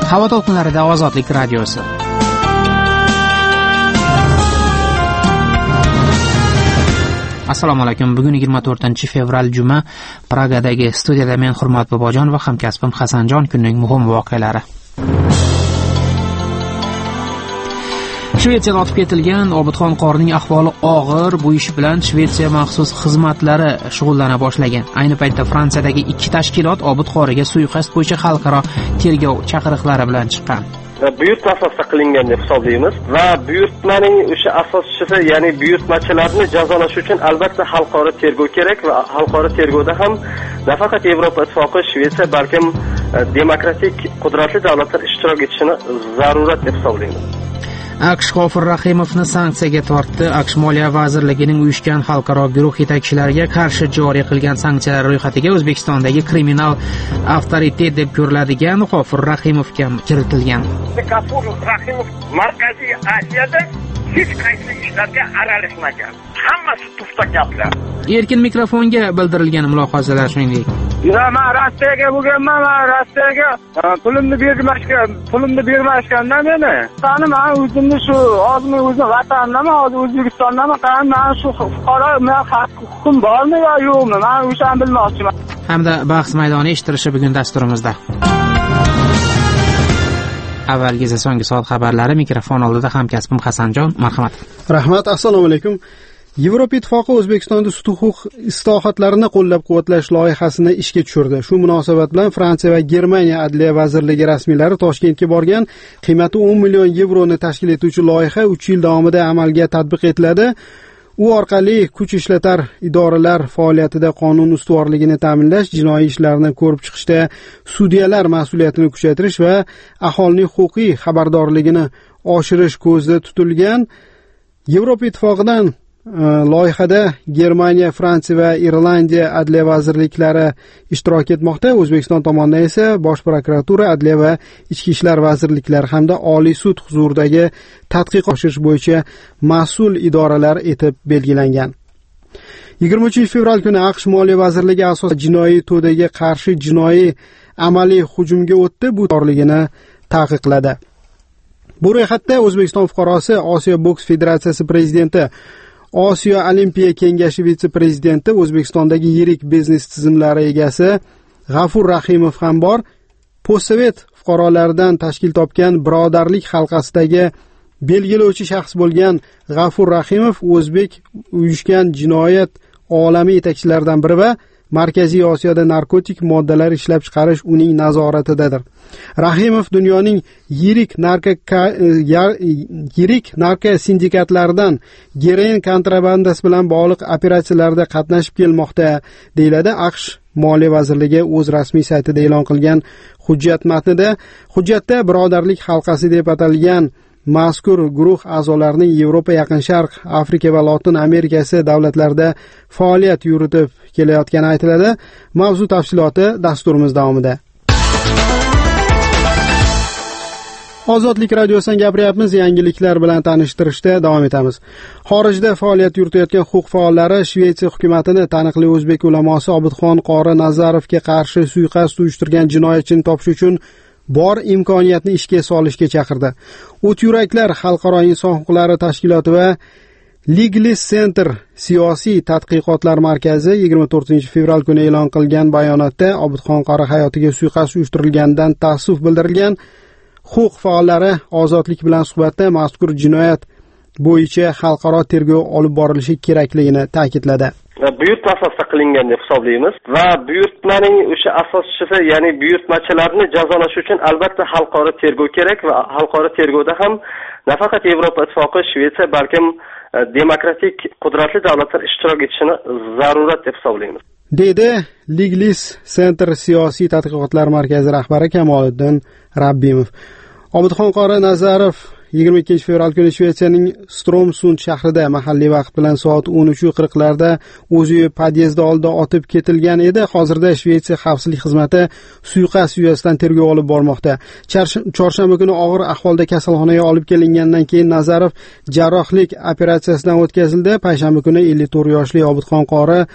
Havo to'lqinlarida Ozodlik radiosi. Assalomu alaykum. Bugun 24-fevral juma. Pragadagi studiyada men Hurmat Bobojon va hamkasbim Hasanjon kunning muhim voqealari. Shvetsiyada otib ketilgan Obidxon Qorning ahvoli og'ir. Bu ish bilan Shvetsiya maxsus xizmatlari shug'ullana boshlagan. Ayni paytda Fransiyadagi 2 tashkilot Obid Qoriga suiqasd bo'yicha xalqaro tergov chaqiriqlari bilan chiqqan. Buyurtma asosida qilingan deb hisoblaymiz va buyurtmaning o'sha asoschisi, ya'ni buyurtmachilarni jazolash uchun albatta xalqaro tergov kerak va xalqaro tergovda ham nafaqat Yevropa Ittifoqi, Shvetsiya, balkim demokratik qudratli davlatlar ishtirok etishini zarurat deb hisoblaymiz. AQSh G'ofur Rahimovni sanksiyaga tortdi. AQSh Moliya vazirligining uyushgan xalqaro guruh yetakchilariga qarshi joriy qilgan sanksiyalar ro'yxatiga O'zbekistondagi kriminal avtoritet deb ko'riladigan G'ofur Rahimovga kiritilgan. G'ofur Rahimov Markaziy Osiyada hech qaysi ishlarga aralashmagan. Hammasi puxta gaplar. Erkin mikrofonga bildirilgan mulohazalar shuningdek. Men Rossiyaga bo'lganman, Rossiyaga pulimni bermashgandan meni. Men o'zimni shu o'zim vatandaman, O'zbekistondaman. Men shu fuqaro, men huquqim bormi yo yo'qmi? Men o'shani bilmoqchiman. Hamda bahs maydoni eshittirishi bugun dasturimizda. Avvalgi so'nggi soat xabarlari mikrofon oldida hamkasbim Hasanjon. Marhamat. Rahmat, assalomu alaykum. Yevropa Ittifoqi O'zbekistonda sud huquq islohotlarini qo'llab-quvvatlash loyihasini ishga tushirdi. Shu munosabat bilan Fransiya va Germaniya adliya vazirligi rasmiylari Toshkentga borgan. Qiymati 10 million yevroni tashkil etuvchi loyiha 3 yil davomida amalga tatbiq etiladi. U orqali kuch ishlatar idoralar faoliyatida qonun ustuvorligini ta'minlash, jinoiy ishlarni ko'rib chiqishda sudyalar mas'uliyatini kuchaytirish va aholining huquqiy xabardorligini oshirish ko'zda tutilgan. Yevropa Ittifoqidan loyihada Germaniya, Fransiya va Irlandiya adliya vazirliklari ishtirok etmoqda. O'zbekiston tomonidan esa Bosh prokuratura, adliya va ichki ishlar vazirliklari hamda Oliy sud huzuridagi tadqiqot oshirish bo'yicha mas'ul idoralar etib belgilangan. 23-fevral kuni AQSh Moliya vazirligi asosan jinoiy to'daga qarshi jinoiy amaliy hujumga o'tdi. Bu torligini taqiqladi. Bu ro'yxatda O'zbekiston fuqarosi, Osiyo boks federatsiyasi prezidenti, Osiyo Olimpiya kengashi vitse-prezidenti, O'zbekistondagi yirik biznes tizimlari egasi G'ofur Rahimov ham bor. Postsovet fuqarolaridan tashkil topgan birodarlik halqasidagi belgilovchi shaxs bo'lgan G'ofur Rahimov o'zbek uyushgan jinoyat olami yetakchilaridan biri va Markaziy Osiyoda narkotik moddalar ishlab chiqarish uning nazoratidadir. Rahimov dunyoning yirik narko sindikatlaridan geroin kontrabandasi bilan bog'liq operatsiyalarda qatnashib kelmoqda, deyiladi AQSh Moliya vazirligi o'z rasmiy saytida e'lon qilgan hujjat matnida. Hujjatda birodarlik halqasi deb atalgan mazkur guruh a'zolarining Yevropa, Yaqin Sharq, Afrika va Lotin Amerikasi davlatlarida faoliyat yuritib kelayotgani aytiladi. Mavzu tafsiloti dasturimiz davomida. Ozodlik radiosidan gapiryapmiz. Yangiliklar bilan tanishtirishda davom etamiz. Xorijda faoliyat yuritayotgan huquq faollari Shvetsiya hukumatini taniqli o'zbek ulamosi Obidxon Qori Nazarovga qarshi suiqasd uyushtirgan jinoyatchini topish uchun bor imkoniyatni ishga solishga chaqirdi. O't yuraklar xalqaro inson huquqlari tashkiloti va Leglis Center siyosiy tadqiqotlar markazi 24-fevral kuni e'lon qilgan bayonotda Obidxon Qori hayotiga suiqasd uyushtirilganidan taassuf bildirilgan. Huquq faollari ozodlik bilan suhbatda mazkur jinoyat bo'yicha xalqaro tergov olib borilishi kerakligini ta'kidladi. Buyurtma asosida qilingan deb hisoblaymiz va buyurtmaning o'sha asoschisi, ya'ni buyurtmachilarni jazolash uchun albatta xalqaro tergov kerak va xalqaro tergovda ham nafaqat Yevropa Ittifoqi, Shvetsiya, balkim demokratik qudratli davlatlar ishtirok etishini zarurat deb hisoblaymiz, deydi Leglis Center siyosiy tadqiqotlar markazi rahbari Kamoliddin Rabbimov. Obidxon Qori Nazarov 22-fevral kuni Shvetsiyaning Stromsund shahrida mahalliy vaqt bilan soat 13:40larda o'z uyi podyezdi oldida otib ketilgan edi. Hozirda Shvetsiya xavfsizlik xizmati suiqasd yuzasidan tergov olib bormoqda. Chorshanba kuni og'ir ahvolda kasalxonaga olib kelingandan keyin Nazarov jarrohlik operatsiyasidan o'tkazildi. Payshanba kuni 54 yoshli Obidxon Qori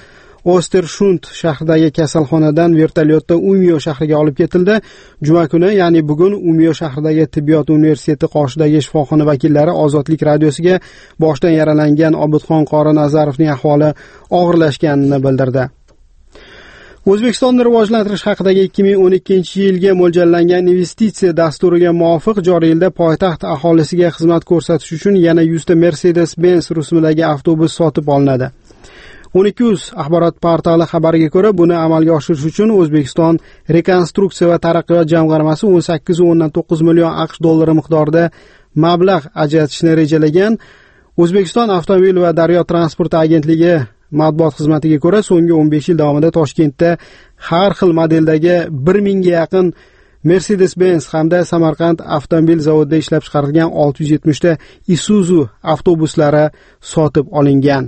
Ostersund shahridagi kasalxonadan vertolyotda Umyo shahriga olib ketildi. Juma kuni, ya'ni bugun Umyo shahridagi tibbiyot universiteti qoshidagi shifoxona vakillari Ozodlik radiosiga boshdan yaralangan Obidxon Qori Nazarovning ahvoli og'irlashganini bildirdi. O'zbekistonni rivojlantirish haqidagi 2012-yilga mo'ljallangan investitsiya dasturiga muvofiq joriy yilda poytaxt aholisiga xizmat ko'rsatish uchun yana 100 ta Mercedes-Benz rusumidagi avtobus sotib olinadi. 12uz axborot portali xabariga ko'ra, buni amalga oshirish uchun O'zbekiston Rekonstruksiya va taraqqiyot jamg'armasi 18.9 million AQSh dollari miqdorida mablag' ajratishni rejalagan. O'zbekiston avtomobil va daryo transporti agentligi matbuot xizmatiga ko'ra, so'nggi 15 yil davomida Toshkentda har xil modeldagi 1000 ga yaqin Mercedes-Benz hamda Samarqand avtomobil zavodida ishlab chiqarilgan 670 ta Isuzu avtobuslari sotib olingan.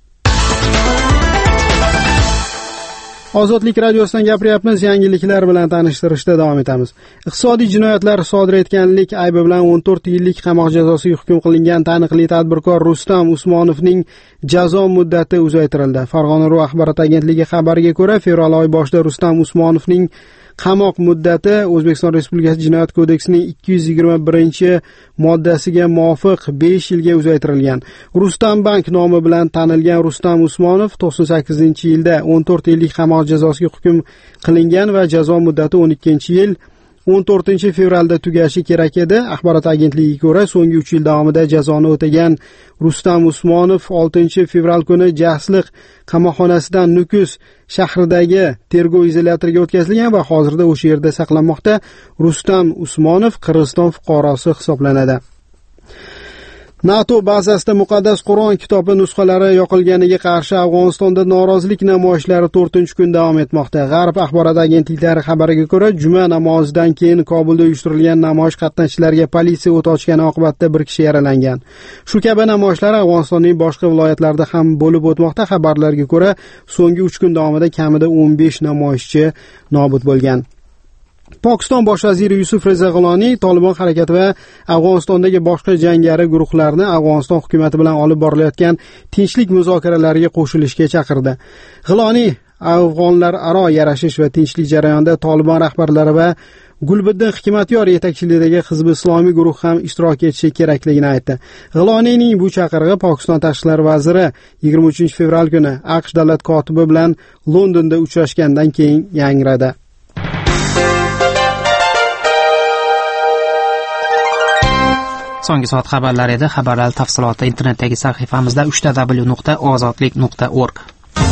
Ozodlik radiosidan gapiryapmiz, yangiliklar bilan tanishtirishda davom etamiz. Iqtisodiy jinoyatlar sodir etganlik aybi bilan 14 yillik qamoq jazosiga hukm qilingan taniqli tadbirkor Rustam Usmonovning jazo muddati uzaytirildi. Farg'ona.ru axborot agentligi xabariga ko'ra, fevral oyi boshida Rustam Usmonovning qamoq muddati O'zbekiston Respublikasi Jinoyat kodeksining 221-moddasiga muvofiq 5 yilga uzaytirilgan. Rustam Bank nomi bilan tanilgan Rustam Usmonov 98-yilda 14 yillik qamoq jazosiga hukm qilingan va jazo muddati 12-yil 14 fevralda tugashi kerak edi. Axborot agentligiga ko'ra, so'nggi 3 yil davomida jazoni o'tagan Rustam Usmonov 6 fevral kuni Jasliq qamoqxonasidan Nukus shahridagi tergov izolyatoriga o'tkazilgan va hozirda o'sha yerda saqlanmoqda. Rustam Usmonov Qirg'iziston fuqarosi hisoblanadi. NATO bazasida muqaddas Qur'on kitobi nusxalari yoqilganiga qarshi Afg'onistonda norozilik namoyishlari 4-kun davom etmoqda. G'arb axborot agentliklari xabariga ko'ra, juma namozidan keyin Kobulda uyushtirilgan namoyish qatnashchilariga politsiya o't ochgani oqibatida bir kishi yaralangan. Shu kabi namoyishlar Afg'onistonning boshqa viloyatlarida ham bo'lib o'tmoqda. Xabarlarga ko'ra, so'nggi 3 kun davomida kamida 15 namoyishchi nobud bo'lgan. Pokiston bosh vaziri Yusuf Reza G'iloniy Tolibon harakati va Afg'onistondagi boshqa jangari guruhlarni Afg'oniston hukumati bilan olib borilayotgan tinchlik muzokaralariga qo'shilishga chaqirdi. G'iloniy afg'onlar aro yarashish va tinchlik jarayonida Tolibon rahbarlari va Gulbiddin Hikmatyor yetakchiligidagi Hizb Islomiy guruh ham ishtirok etishi kerakligini aytdi. G'iloniyning bu chaqirig'i Pokiston tashqi ishlar vaziri 23 fevral kuni AQSh davlat kotibi bilan Londonda uchrashgandan keyin yangradi. So'nggi soat xabarlari edi. Xabarlar tafsiloti internetdagi sahifamizda www.ozodlik.org.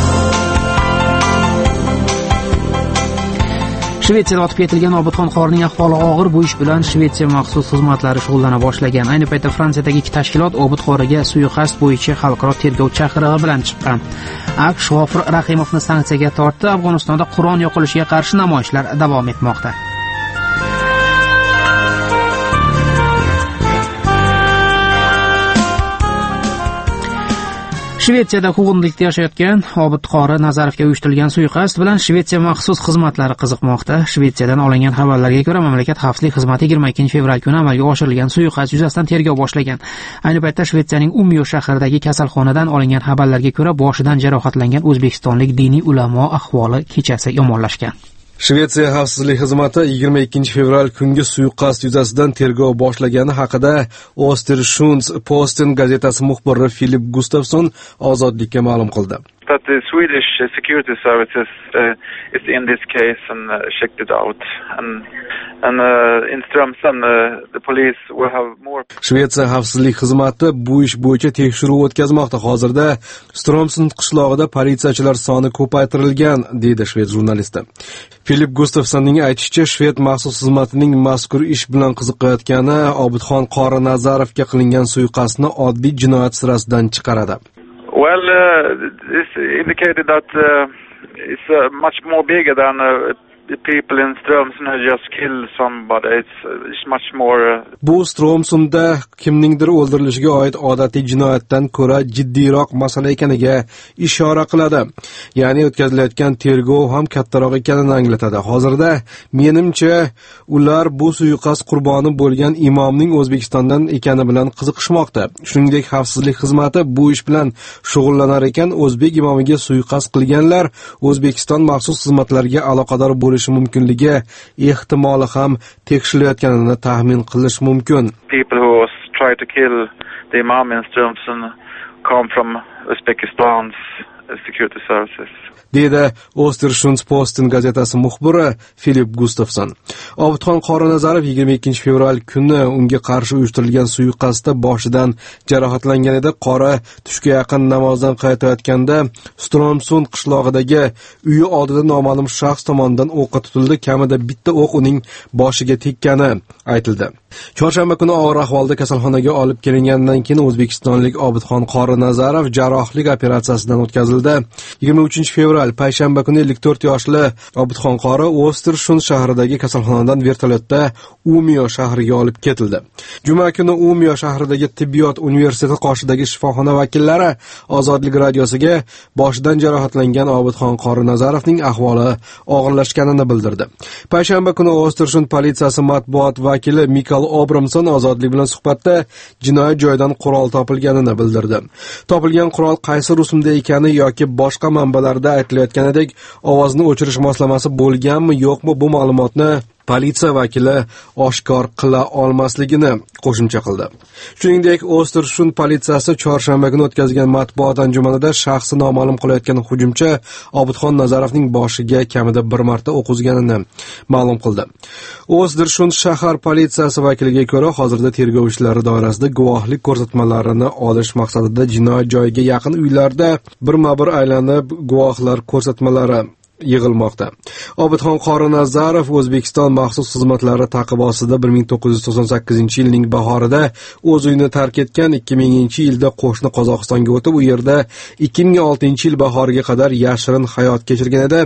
Shvetsiyada otib ketilgan Obidxon Qorining ahvoli og'ir. Bu ish bilan Shvetsiya maxsus xizmatlari shug'ullana boshlagan. Ayni paytda Fransiyadagi ikki tashkilot Obid Qoriga suiqasd bo'yicha xalqaro tergov chaqirig'i bilan chiqqan. AQSh G'ofir Rahimovni sanksiyaga tortdi. Afg'onistonda Qur'on yoqilishiga qarshi namoyishlar davom etmoqda. Shvetsiyada quvg'inlikda yashayotgan Obid Qori Nazarovga uyushtirilgan suiqasd bilan Shvetsiya maxsus xizmatlari qiziqmoqda. Shvetsiyadan olingan xabarlarga ko'ra, mamlakat xavfsizlik xizmati 22 fevral kuni amalga oshirilgan suiqasd yuzasidan tergov boshlagan. Ayni paytda Shvetsiyaning Umyo shahridagi kasalxonadan olingan xabarlarga ko'ra, boshidan jarohatlangan o'zbekistonlik diniy ulamo ahvoli kechasi yomonlashgan. Shvetsiya xavfsizlik xizmati 22 fevral kungi suiqasd yuzasidan tergov boshlagani haqida Ostersund Posten gazetasi muxbiri Filip Gustafsson Ozodlikka ma'lum qildi. That the Swedish security services is in this case and checked it out and in Strömsund the police will have more. Shvetsiya xavfsizlik xizmati bu ish bo'yicha tekshiruv o'tkazmoqda. Hozirda Strömsund qishlog'ida politsiyachilar soni ko'paytirilgan, deydi shved jurnalisti. Filip Gustafssonning aytishicha, shved maxsus xizmatining mazkur ish bilan qiziqayotgani Obidxon Qori Nazarovga qilingan suiqasdni oddiy jinoyat sirasidan chiqaradi. Well, this indicated that it's much more bigger than the people in Strömsund who just kill somebody. It's much more. Bu Strömsundda kimningdir o'ldirilishiga oid odatiy jinoyatdan ko'ra jiddiyroq masala ekaniga ishora qiladi. Ya'ni o'tkazilayotgan tergov ham kattaroq ekanini anglatadi. Hozirda menimcha ular bu suiqasd qurboni bo'lgan imomning O'zbekistondan ekani bilan qiziqishmoqda. Shuningdek, xavfsizlik xizmati bu ish bilan shug'ullanar ekan, o'zbek imomiga suiqasd qilganlar O'zbekiston maxsus xizmatlariga aloqador bo'lishi mumkinligi ehtimoli ham tekshirilayotganini taxmin qilish mumkin. People who try to kill the imam in Strömsund come from Uzbekistan's security services. Deydi Östersunds-Posten gazetasi muxbiri Filip Gustafsson. Obidxon Qorinazarov 22 fevral kuni unga qarshi uyushtirilgan suiqasdda boshidan jarohatlangan edi. Qori tushga yaqin namozdan qaytayotganda Strömsund qishlog'idagi uyi oldida noma'lum shaxs tomonidan o'qqa tutildi. Kamida bitta o'q uning boshiga tekkani aytildi. Chorshanba kuni og'ir ahvolda kasalxonaga olib kelingandan keyin o'zbekistonlik Obidxon Qorinazarov jarrohlik operatsiyasidan o'tkazildi. 23 fevral payshanba kuni 54 yoshli Obidxon Qori Östersund shahridagi kasalxonadan vertolyotda Umeå shahriga olib ketildi. Juma kuni Umeå shahridagi tibbiyot universiteti qoshidagi shifoxona vakillari Ozodlik radiosiga boshidan jarohatlangan Obidxon Qorinazarovning ahvoli og'irlashganini bildirdi. Payshanba kuni Östersund politsiyasi matbuot vakili Mikael Obramson Ozodlik bilan suhbatda jinoyat joyidan qurol topilganini bildirdi. Topilgan qurol qaysi rusumda ekani yoki boshqa manbalarda aytilayotganidek ovozni o'chirish moslamasi bo'lganmi yo'qmi bu ma'lumotni politsiya vakili oshkor qila olmasligini qo'shimcha qildi. Shuningdek, Östersund politsiyasi chorshanba kuni o'tkazgan matbuot anjumanida shaxsi noma'lum qilayotgan hujumchi Obidxon Nazarovning boshiga kamida bir marta o'q uzganini ma'lum qildi. Östersund shahar politsiyasi vakiliga ko'ra, hozirda tergov ishlari doirasida guvohlik ko'rsatmalarini olish maqsadida jinoyat joyiga yaqin uylarda birma-bir aylanib guvohlar ko'rsatmalari yig'ilmoqda. Obidxon Qorinazarov O'zbekiston maxsus xizmatlari ta'qibi ostida 1998-yilning bahorida o'z uyini tark etgan, 2000-yilda qo'shni Qozog'istonga o'tib, u yerda 2006-yil bahoriga qadar yashirin hayot kechirgan edi.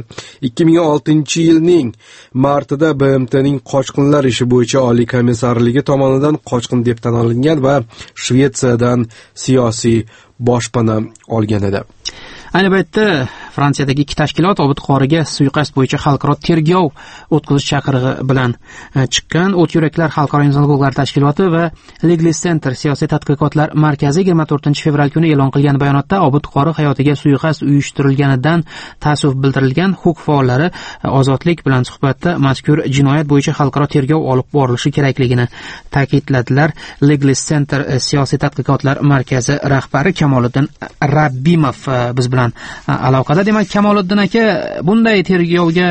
2006-yilning martida BMTning qochqinlar ishi bo'yicha oliy komissarligi tomonidan qochqin deb tan olingan va Shvetsiyadan siyosiy boshpana olgan edi. Ayni paytda Fransiyadagi ikki tashkilot Obid Qoriga suiqasd bo'yicha xalqaro tergov o'tkazish chaqirig'i bilan chiqqan. O't yuraklar xalqaro inson huquqlari tashkiloti va Legal Center siyosiy tadqiqotlar markazi 24 fevral kuni e'lon qilgan bayonotda Obid Qori hayotiga suiqasd uyushtirilganidan ta'assuf bildirilgan. Huquq faollari Ozodlik bilan suhbatda mazkur jinoyat bo'yicha xalqaro tergov olib borilishi kerakligini ta'kidladilar. Legal Center siyosiy tadqiqotlar markazi rahbari Kamoliddin Rabbimov biz bilan aloqada. Demak, Kamoliddin aka, bunday tergovga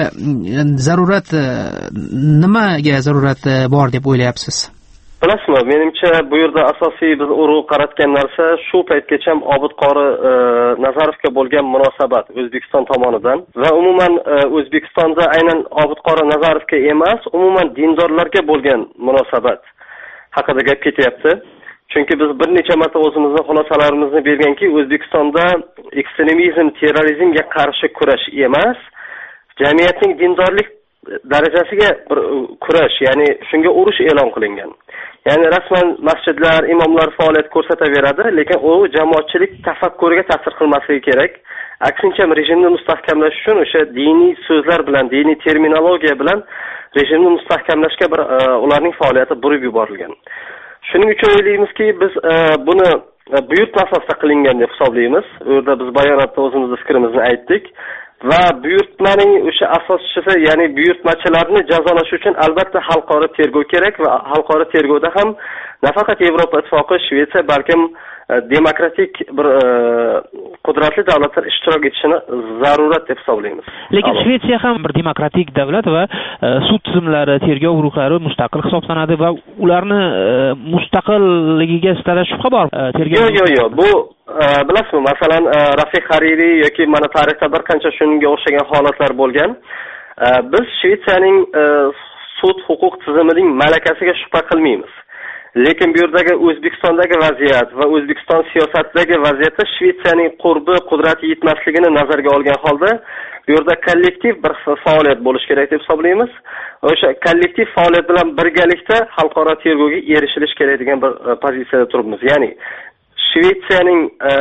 nimaga zarurat bor deb o'ylayapsiz? Bilasizmi, menimcha bu yerda asosiy biz urg'u qaratgan narsa shu paytgacha Obid Qori Nazarovga bo'lgan munosabat O'zbekiston tomonidan va umuman O'zbekistonda aynan Obid Qori Nazarovga emas, umuman dindorlarga bo'lgan munosabat haqida gap ketyapti. Chunki biz bir necha marta o'zimizning xulosalarimizni berganki, O'zbekistonda ekstremizm, terrorizmga qarshi kurash emas, jamiyatning dindorlik darajasiga bir kurash, ya'ni shunga urush e'lon qilingan. Ya'ni rasman masjidlar, imomlar faoliyat ko'rsataveradi, lekin u jamoatchilik tafakkuriga ta'sir qilmasligi kerak. Aksincha, rejimni mustahkamlash uchun o'sha diniy so'zlar bilan, diniy terminologiya bilan rejimni mustahkamlashga bir ularning faoliyati burib yuborilgan. Shuning uchun o'ylaymizki, biz buni buyurtma asosida qilingan deb hisoblaymiz. U yerda biz bayonotda o'zimizning fikrimizni aytdik va buyurtmaning o'sha asoschisi, ya'ni buyurtmachilarni jazolash uchun albatta xalqaro tergov kerak va xalqaro tergovda ham nafaqat Yevropa Ittifoqi, Shvetsiya, balkim demokratik bir qudratli davlatlar ishtirok etishini zarurat deb hisoblaymiz. Lekin Shvetsiya ham bir demokratik davlat va sud tizimlari, tergov guruhlari mustaqil hisoblanadi va ularni mustaqilligiga sizlarda shubha bor? Yo'q. Bu bilasizmi, masalan, Rafiq Hariri yoki mana tarixda bir qancha shunga o'xshagan holatlar bo'lgan. Biz Shvetsiyaning sud huquq tizimining malakasiga shubha qilmaymiz. Lekin bu yerdagi O'zbekistondagi vaziyat va O'zbekiston siyosatidagi vaziyatda Shvetsiyaning qurbi, qudrati yetmasligini nazarga olgan holda bu yerda kollektiv bir faoliyat bo'lishi kerak deb hisoblaymiz. O'sha kollektiv faoliyat bilan birgalikda xalqaro tergovga erishilish kerak degan bir pozitsiyada turibmiz. Ya'ni Shvetsiyaning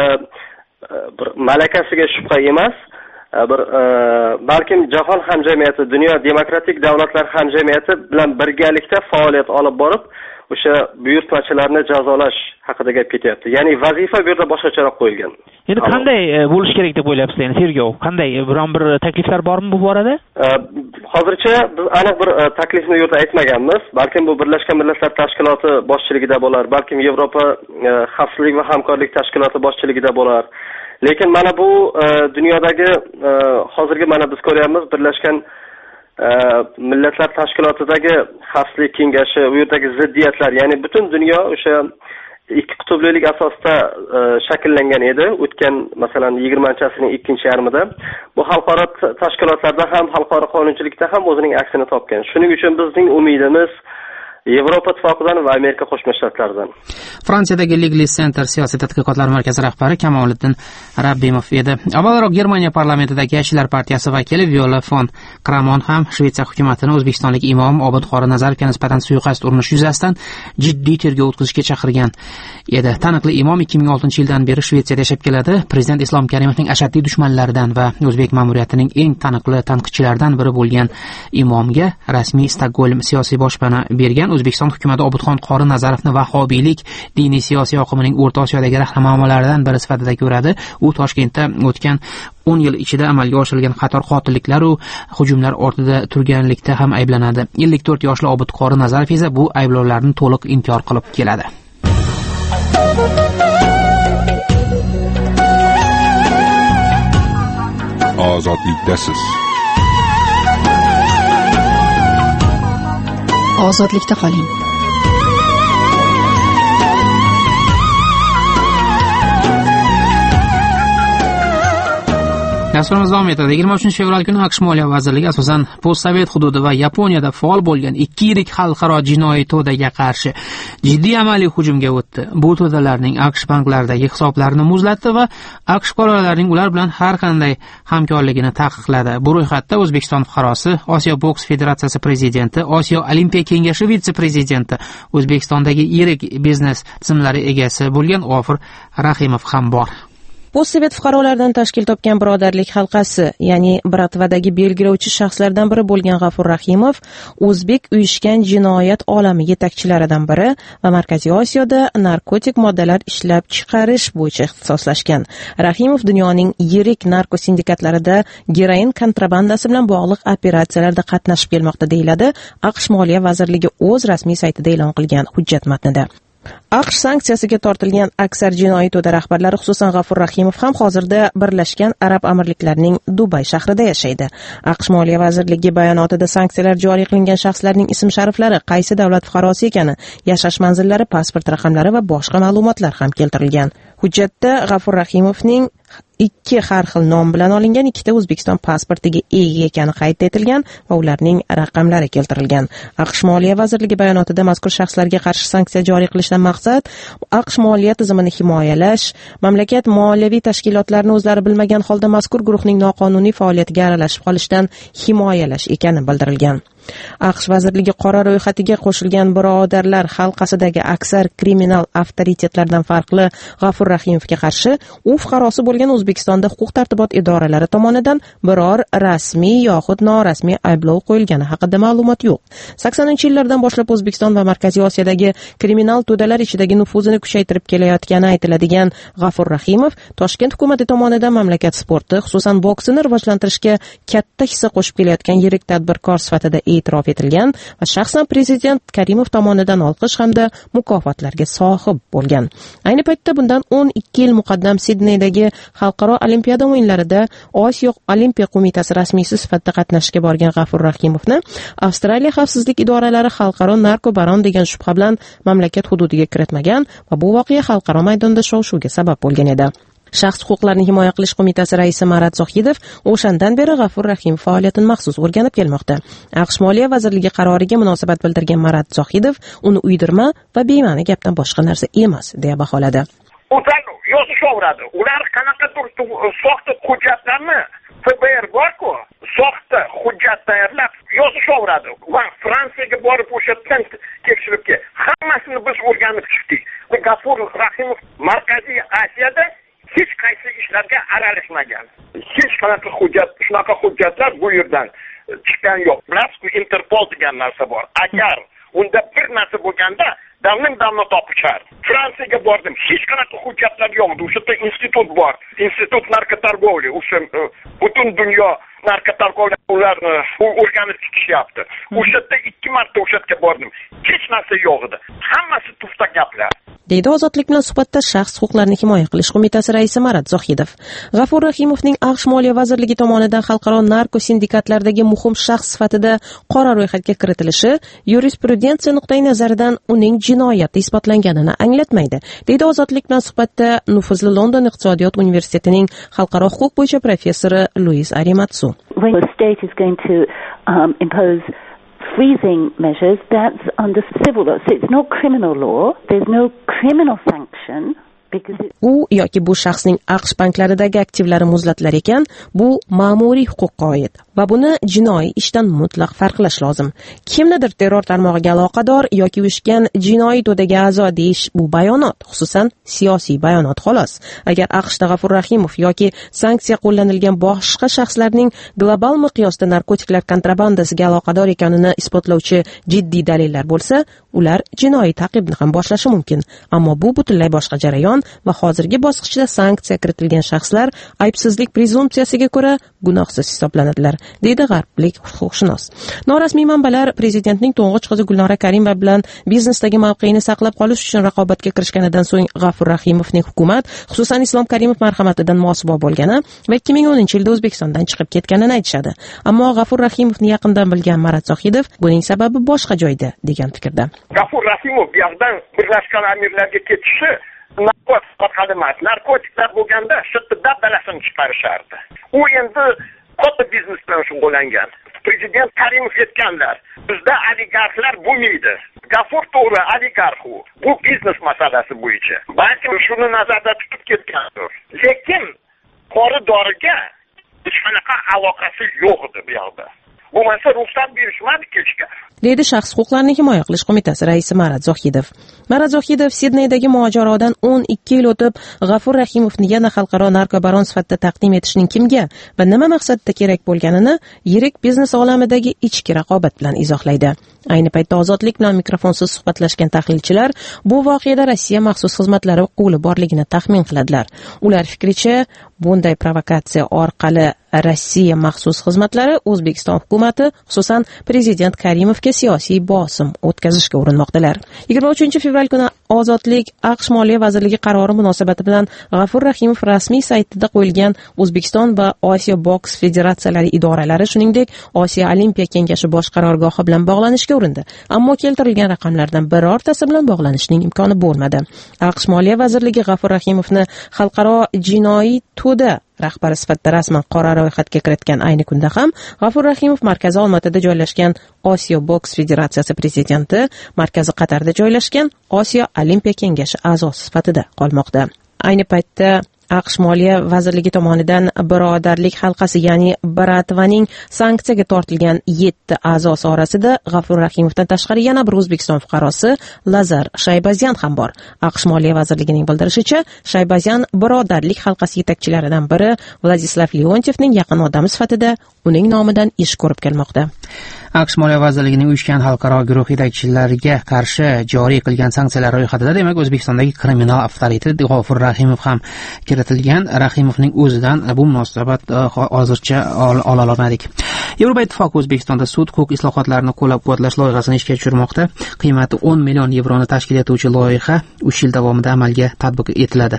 bir malakasiga shubha emas, balkim jahon hamjamiyati, dunyo demokratik davlatlar hamjamiyati bilan birgalikda faoliyat olib borib, o'sha buyurtmachilarni jazolash haqida gap ketyapti. Ya'ni vazifa bu yerda boshqacharoq qo'yilgan. Endi qanday bo'lish kerak deb o'ylayapsiz, endi tergov? Qanday biron bir takliflar bormi bu borada? Hozircha biz aniq bir taklifni bu yerda aytmaganmiz. Balkim bu Birlashgan Millatlar Tashkiloti boshchiligida bo'lar, balkim Yevropa xavfsizlik va hamkorlik tashkiloti boshchiligida bo'lar. Lekin mana bu dunyodagi hozirgi mana biz ko'ryapmiz Birlashgan Millatlar Tashkilotidagi xavfsizlik kengashi, u yerdagi ziddiyatlar, ya'ni butun dunyo o'sha ikki qutublilik asosida shakllangan edi. O'tgan masalan 20-asrning ikkinchi yarmida bu xalqaro tashkilotlarda ham, xalqaro qonunchilikda ham o'zining aksini topgan. Shuning uchun bizning umidimiz Yevropa Ittifoqidan va Amerika Qo'shma Shtatlaridan. Fransiyadagi Legli Center siyosiy tadqiqotlar markazi rahbari Kamoliddin Rabbimov edi. Avvalroq Germaniya parlamentidagi Yoshlar partiyasi vakili Viola von Kramon ham Shvetsiya hukumatini o'zbekistonlik imom Obid Qori Nazarovga nisbatan suiqasd urinishi yuzasidan jiddiy tergov o'tkazishga chaqirgan edi. Taniqli imom 2006-yildan beri Shvetsiyada yashab keladi. Prezident Islom Karimovning ashaddiy dushmanlaridan va o'zbek ma'muriyatining eng taniqli tanqidchilaridan biri bo'lgan imomga rasmiy Stokgolm siyosiy boshpana bergan. O'zbekiston hukumati Obidxon Qori Nazarovni vahobiylik diniy siyosiy oqimining O'rta Osiyodagi rahnamolaridan biri sifatida ko'radi. U Toshkentda o'tgan 10 yil ichida amalga oshirilgan qator qotilliklar va hujumlar ortida turganlikda ham ayblanadi. 54 yoshli Obid Qori Nazarov esa bu ayblovlarni to'liq inkor qilib keladi. Ozodlikdasiz. Ozodlikda qoling. Dasturimiz davom etadi. 23 fevral kuni AQSh Moliya vazirligi asosan postsovet hududi va Yaponiyada faol bo'lgan ikki yirik xalqaro jinoiy to'daga qarshi jiddiy amaliy hujumga o'tdi. Bu to'dalarning AQSh banklaridagi hisoblarini muzlatdi va AQSh fuqarolarining ular bilan har qanday hamkorligini taqiqladi. Bu ro'yxatda O'zbekiston fuqarosi, Osiyo boks federatsiyasi prezidenti, Osiyo olimpiya kengashi vitse-prezidenti, O'zbekistondagi yirik biznes tizimlari egasi bo'lgan G'ofur Rahimov ham bor. Postsovet fuqarolaridan tashkil topgan birodarlik halqasi, ya'ni Bratvadagi belgilovchi shaxslardan biri bo'lgan G'afur Rahimov, o'zbek uyushgan jinoyat olami yetakchilaridan biri va Markaziy Osiyoda narkotik moddalar ishlab chiqarish bo'yicha ixtisoslashgan. Rahimov dunyoning yirik narko sindikatlarida geroin kontrabandasi bilan bog'liq operatsiyalarda qatnashib kelmoqda, deyiladi AQSh Moliya vazirligi o'z rasmiy saytida e'lon qilgan hujjat matnida. AQSh sanksiyasiga tortilgan aksar jinoiy to'da rahbarlari, xususan G'afur Rahimov ham hozirda Birlashgan Arab Amirliklarining Dubay shahrida yashaydi. AQSh Moliya vazirligi bayonotida sanksiyalar joriy qilingan shaxslarning ism-shariflari, qaysi davlat fuqarosi ekani, yashash manzillari, pasport raqamlari va boshqa ma'lumotlar ham keltirilgan. Hujjatda G'afur Rahimovning ikki har xil nom bilan olingan ikkita O'zbekiston pasportiga ega ekani qayd etilgan va ularning raqamlari keltirilgan. AQSh Moliya vazirligi bayonotida mazkur shaxslarga qarshi sanksiya joriy qilishdan maqsad AQSh moliya tizimini himoyalash, mamlakat moliyaviy tashkilotlarini o'zlari bilmagan holda mazkur guruhning noqonuniy faoliyatiga aralashib qolishdan himoyalash ekani bildirilgan. AQSh vazirligi qora ro'yxatiga qo'shilgan birodarlar halqasidagi aksar kriminal avtoritetlardan farqli G'afur Rahimovga qarshi u fuqarosi bo'lgan O'zbekistonda huquq-tartibot idoralari tomonidan biror rasmiy yoxud norasmiy ayblov qo'yilgani haqida ma'lumot yo'q. 80-yillardan boshlab O'zbekiston va Markaziy Osiyodagi kriminal to'dalar ichidagi nufuzini kuchaytirib kelayotgani aytiladigan G'afur Rahimov Toshkent hukumati tomonidan mamlakat sporti, xususan boksini rivojlantirishga katta hissa qo'shib kelayotgan yirik tadbirkor sifatida e'tirof etilgan va shaxsan prezident Karimov tomonidan olqish hamda mukofotlarga sohib bo'lgan. Ayni paytda bundan 12 yil muqaddam Sidneydagi xalqaro olimpiada o'yinlarida Osiyo olimpiya qo'mitasi rasmiysi sifatida qatnashishga borgan G'afur Rahimovni Avstraliya xavfsizlik idoralari xalqaro narkobaron degan shubha bilan mamlakat hududiga kiritmagan va bu voqea xalqaro maydonda shov-shuvga sabab bo'lgan edi. Shaxs huquqlarini himoya qilish qo'mitasi raisi Marat Zohidov o'shandan beri G'afur Rahimov faoliyatini maxsus o'rganib kelmoqda. AQSh Moliya vazirligi qaroriga munosabat bildirgan Marat Zohidov uni uydirma va bema'ni gapdan boshqa narsa emas deya baholadi. Ular yozishaveradi. Ular qanaqadir soxta hujjatlarni FBR bor-ku, soxta hujjat tayyorlab yozishaveradi. Va Fransiyaga borib o'shatdan tekshiribga hammasini biz o'rganib chiqdik. G'afur Rahimov Markaziy Osiyada hech qaysi ishlarga aralashmagan. Hech qanaqa shunaqa hujjatlar bu yerdan chiqqan yo'q. Bilasizku, Interpol degan narsa bor. Agar unda bir narsa bo'lganda damni topishar. Fransiyaga bordim. Hech qanaqa hujjatlar yo'q. O'sha yerda institut bor. Institut narkotargovli. O'sha butun dunyo narkotargovlar ularni o'rganib chiqishyapti. O'sha yerda 2 marta o'sha yerga bordim. Hech narsa yo'q edi. Hammasi tufta gaplar. Deydi Ozodlik bilan suhbatda Shaxs huquqlarini himoya qilish qo'mitasi raisi Marat Zohidov. G'afur Rahimovning AQSh Moliya vazirligi tomonidan xalqaro narko sindikatlardagi muhim shaxs sifatida qora ro'yxatga kiritilishi yurisprudensiya nuqtai nazaridan uning jinoyati isbotlanganini anglatmaydi. Deydi Ozodlik bilan suhbatda nufuzli London iqtisodiyot universitetining xalqaro huquq bo'yicha professori Luis Arimatsu. When the state is going to impose freezing measures, that's under civil law. So it's not criminal law. There's no criminal sanction. U yoki bu shaxsning AQSh banklaridagi aktivlari muzlatilar ekan, bu ma'muriy huquqqa oid va buni jinoiy ishdan mutlaq farqlash lozim. Kimnidir terror tarmog'iga aloqador yoki uyushgan jinoiy to'daga a'zo deyish bu bayonot, xususan siyosiy bayonot xolos. Agar AQShda G'afur Rahimov yoki sanksiya qo'llanilgan boshqa shaxslarning global miqyosda narkotiklar kontrabandasiga aloqador ekanini isbotlovchi jiddiy dalillar bo'lsa, ular jinoiy ta'qibni ham boshlashi mumkin. Ammo bu butunlay boshqa jarayon va hozirgi bosqichda sanksiya kiritilgan shaxslar aybsizlik prezumpsiyasiga ko'ra gunohsiz hisoblanadilar, deydi g'arblik huquqshunos. Norasmiy manbalar prezidentning to'ng'ich qizi Gulnora Karimova bilan biznesdagi mavqeini saqlab qolish uchun raqobatga kirishganidan so'ng G'afur Rahimovning hukumat, xususan Islom Karimov marhamatidan mosuvo bo'lgani va 2010-yilda O'zbekistondan chiqib ketganini aytishadi. Ammo G'afur Rahimovni yaqindan bilgan Marat Zohidov buning sababi boshqa joyda degan fikrda. G'afur Rahimov bu yerdan Birlashgan Amirlarga ketishi narkotiklar bo'lganda shu dabdalasini chiqarishardi. U endi katta biznes bilan shug'ullangan. Prezident Karimov aytganlar, bizda oligarxlar bo'lmaydi. G'afur to'g'ri oligarx u. Bu biznes masalasi bo'yicha. Balkim shuni nazarda tutib ketgandir. Lekin koridorga hech qanaqa aloqasi yo'q edi bu yerda. Bu masala ruxsat berishmadi kelishga. Deydi Shaxs huquqlarini himoya qilish qo'mitasi raisi Marat Zohidov. Marat Zohidov Sidneydagi mojarodan 12 yil o'tib G'afur Rahimovni yana xalqaro narkobaron sifatida taqdim etishning kimga va nima maqsadda kerak bo'lganini yirik biznes olamidagi ichki raqobat bilan izohlaydi. Ayni paytda Ozodlik bilan mikrofonsiz suhbatlashgan tahlilchilar bu voqeada Rossiya maxsus xizmatlari qo'li borligini taxmin qiladilar. Ular fikricha, bunday provokatsiya orqali Rossiya maxsus xizmatlari O'zbekiston hukumati, xususan prezident Karimovga siyosiy bosim o'tkazishga urinmoqdalar. 23-fevral kuni Ozodlik AQSh Moliya vazirligi qarori munosabati bilan G'afur Rahimov rasmiy saytida qo'yilgan O'zbekiston va Osiyo boks federatsiyalari idoralari, shuningdek Osiyo Olimpiya kengashi bosh qarorgohi bilan bog'lanishga urindi. Ammo keltirilgan raqamlardan birortasi bilan bog'lanishning imkoni bo'lmadi. AQSh Moliya vazirligi G'afur Rahimovni xalqaro jinoiy to'da rahbari sifatida rasman qora ro'yxatga kiritgan ayni kunda ham G'afur Rahimov markazi Olmaotada joylashgan Osiyo boks federatsiyasi prezidenti, markazi Qatarda joylashgan Osiyo Olimpiya kengashi a'zosi sifatida qolmoqda. Ayni paytda AQSh Moliya vazirligi tomonidan birodarlik halqasi, ya'ni Baratvaning sanksiyaga tortilgan 7 a'zosi orasida G'afur Rahimovdan tashqari yana bir O'zbekiston fuqarosi Lazar Shaybazyan ham bor. AQSh Moliya vazirligining bildirishicha, Shaybazyan birodarlik halqasi yetakchilaridan biri Vladislav Leontievning yaqin odami sifatida uning nomidan ish ko'rib kelmoqda. AQSh Moliya vazirligining uyushgan xalqaro guruh yetakchilariga qarshi joriy qilgan sanksiyalar ro'yxatida demak O'zbekistondagi kriminal avtoritet G'afur Rahimov ham kiritilgan. Rahimovning o'zidan bu munosabat hozircha ola olmadik. Yevropa Ittifoqi O'zbekistonda sud huquq islohotlarini qo'llab-quvvatlash loyihasini ishga tushirmoqda. Qiymati 10 million yevroni tashkil etuvchi loyiha 3 yil davomida amalga tatbiq etiladi.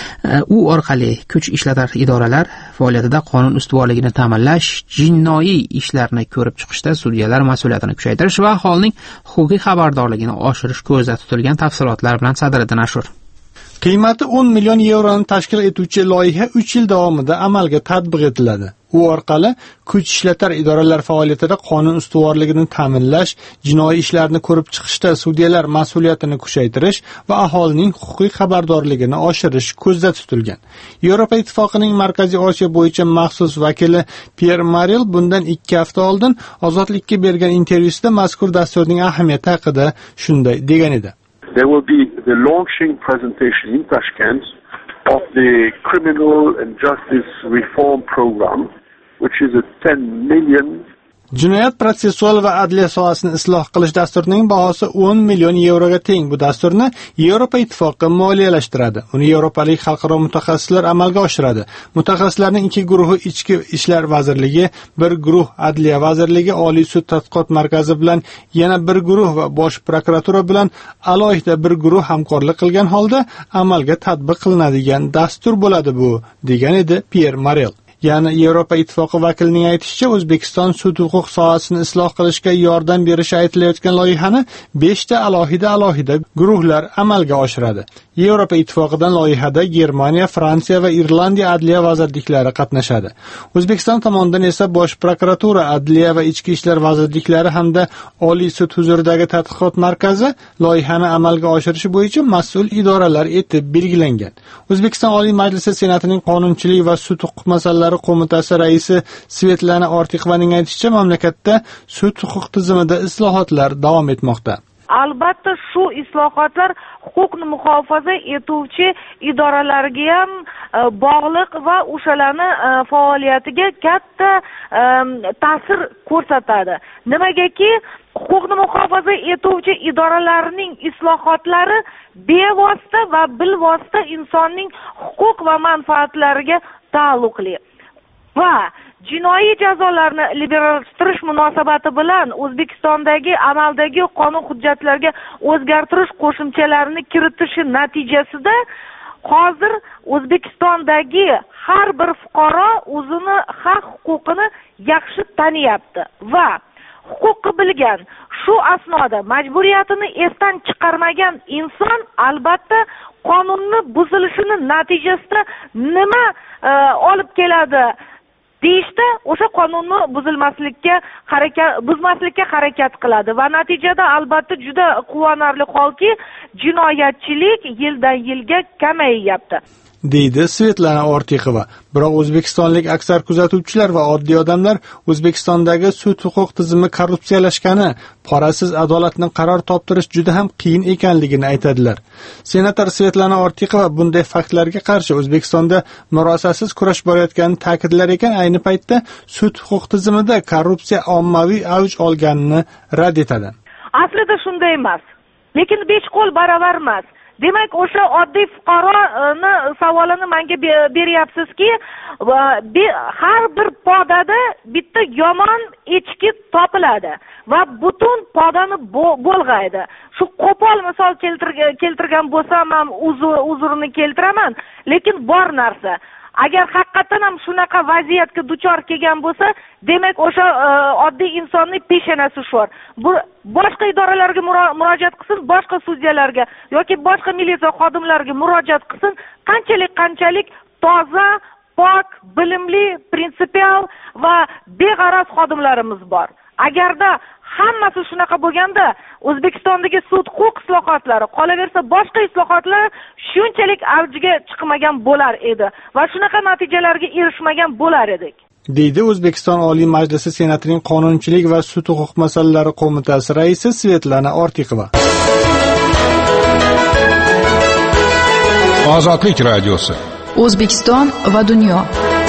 U orqali kuch ishlatar idoralar faoliyatida qonun ustuvorligini ta'minlash, jinoiy ishlarni ko'rib chiqishda sudyalar mas'uliyatini kuchaytirish va aholining huquqiy xabardorligini oshirish ko'zda tutilgan tafsilotlar bilan Sadriddin Ashur. Qiymati 10 million yevroni tashkil etuvchi loyiha 3 yil davomida amalga tatbiq etiladi. U orqali kuch ishlatar idoralar faoliyatida qonun ustuvorligini ta'minlash, jinoiy ishlarni ko'rib chiqishda sudyalar mas'uliyatini kuchaytirish va aholining huquqiy xabardorligini oshirish ko'zda tutilgan. Yevropa Ittifoqining Markaziy Osiyo bo'yicha maxsus vakili Pierre Marel bundan 2 hafta oldin Ozodlikka bergan intervyusida mazkur dasturning ahamiyati haqida shunday degan edi. There will be the launching presentation in Tashkent of the Criminal and Justice Reform Program, which is a 10 million Jinoyat protsessual va adliya sohasini isloh qilish dasturining bahosi 10 million yevroga teng. Bu dasturni Yevropa Ittifoqi moliyalashtiradi. Uni yevropalik xalqaro mutaxassislar amalga oshiradi. Mutaxassislarning 2 guruhi Ichki ishlar vazirligi, 1 guruh Adliya vazirligi, Oliy sud tadqiqot markazi bilan yana 1 guruh va bosh prokuratura bilan alohida 1 guruh hamkorlik qilgan holda amalga tatbiq qilinadigan dastur bo'ladi bu, degan edi Pierre Marel. Ya'ni Yevropa Ittifoqi vakilining aytishicha, O'zbekiston sud-huquq sohasini isloh qilishga yordam berishi aytilayotgan loyihani 5 ta alohida guruhlar amalga oshiradi. Yevropa Ittifoqidan loyihada Germaniya, Fransiya va Irlandiya adliya vazirliklari qatnashadi. O'zbekiston tomonidan esa bosh prokuratura, adliya va ichki ishlar vazirliklari hamda Oliy sud huzuridagi tadqiqot markazi loyihani amalga oshirishi bo'yicha mas'ul idoralar etib belgilangan. O'zbekiston Oliy Majlisi Senatining qonunchilik va sud-huquq masalalari qo'mitasi raisi Svetlana Ortiqovaning aytishicha, mamlakatda sud-huquq tizimida islohotlar davom etmoqda. Albatta shu islohotlar huquqni muhofaza etuvchi idoralarga ham bog'liq va o'shalarni faoliyatiga katta ta'sir ko'rsatadi. Nimagaki, huquqni muhofaza etuvchi idoralarning islohotlari bevosita va bilvosita insonning huquq va manfaatlariga taalluqli. Va jinoiy jazolarni liberallashtirish munosabati bilan O'zbekistondagi amaldagi qonun hujjatlariga o'zgartirish qo'shimchalarini kiritishi natijasida hozir O'zbekistondagi har bir fuqaro o'zini haq-huquqini yaxshi taniyapti va huquqni bilgan, shu asnoda majburiyatini esdan chiqarmagan inson albatta qonunni buzilishini natijasida nima olib keladi deyishda o'sha qonunni buzmaslikka harakat qiladi va natijada albatta juda quvonarli holki, jinoyatchilik yildan yilga kamayyapti, deydi Svetlana Ortiqova. Biroq o'zbekistonlik aksar kuzatuvchilar va oddiy odamlar O'zbekistondagi sud-huquq tizimi korrupsiyalashgani, qorasiz adolatni qaror toptirish juda ham qiyin ekanligini aytadilar. Senator Svetlana Ortiqova bunday faktlarga qarshi O'zbekistonda murosasiz kurash borayotganini ta'kidlar ekan, ayni paytda sud-huquq tizimida korrupsiya ommaviy avj olganini rad etadi. Aslida shunday emas, lekin 5 qo'l baravar emas. Demak, o'sha oddiy fuqaroni savolini menga beryapsizki, har bir podada bitta yomon echki topiladi va butun podani bo'lg'aydi. Shu qo'pol misol keltirgan bo'lsam ham uzrini keltiraman, lekin bor narsa. Agar haqiqatan ham shunaqa vaziyatga duchor kelgan bo'lsa, demak o'sha oddiy insonning peshonasi sho'r. Bu boshqa idoralarga murojaat qilsin, boshqa sudyalarga yoki boshqa militsiya xodimlariga murojaat qilsin, qanchalik toza, pok, bilimli, prinsipial va beg'araz xodimlarimiz bor. Agarda hammasi shunaqa bo'lganda, O'zbekistondagi sud-huquq islohotlari, qolaversa boshqa islohotlar shunchalik avjiga chiqmagan bo'lar edi va shunaqa natijalarga erishmagan bo'lar edik, deydi O'zbekiston Oliy Majlisi Senatining qonunchilik va sud-huquq masalalari qo'mitasi raisi Svetlana Ortiqova. Ozodlik radiosi. O'zbekiston va dunyo.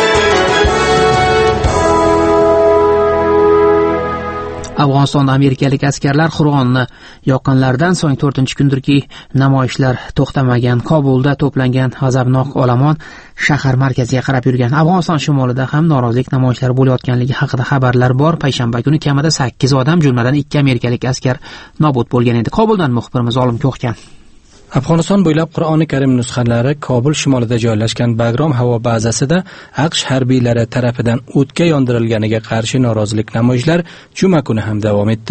Afg'onistonda amerikalik askarlar Qur'onni yoqqanlaridan so'ng 4-kundirki namoyishlar to'xtamagan. Kobulda to'plangan g'azabnok olomon shahar markaziga qarab yurgan. Afg'oniston shimolida ham norozilik namoyishlari bo'layotganligi haqida xabarlar bor. Payshanba kuni kamida 8 odam, jumladan 2 amerikalik askar nobud bo'lgan edi. Kobuldan muxbirimiz Olim Ko'xkan. Afg'oniston bo'ylab Qur'oni Karim nusxalari Kobul shimolida joylashgan Bagram havo bazasida AQSh harbiylari tarafidan o'tga yondirilganiga qarshi norozilik namoyishlar juma kuni ham davom etdi.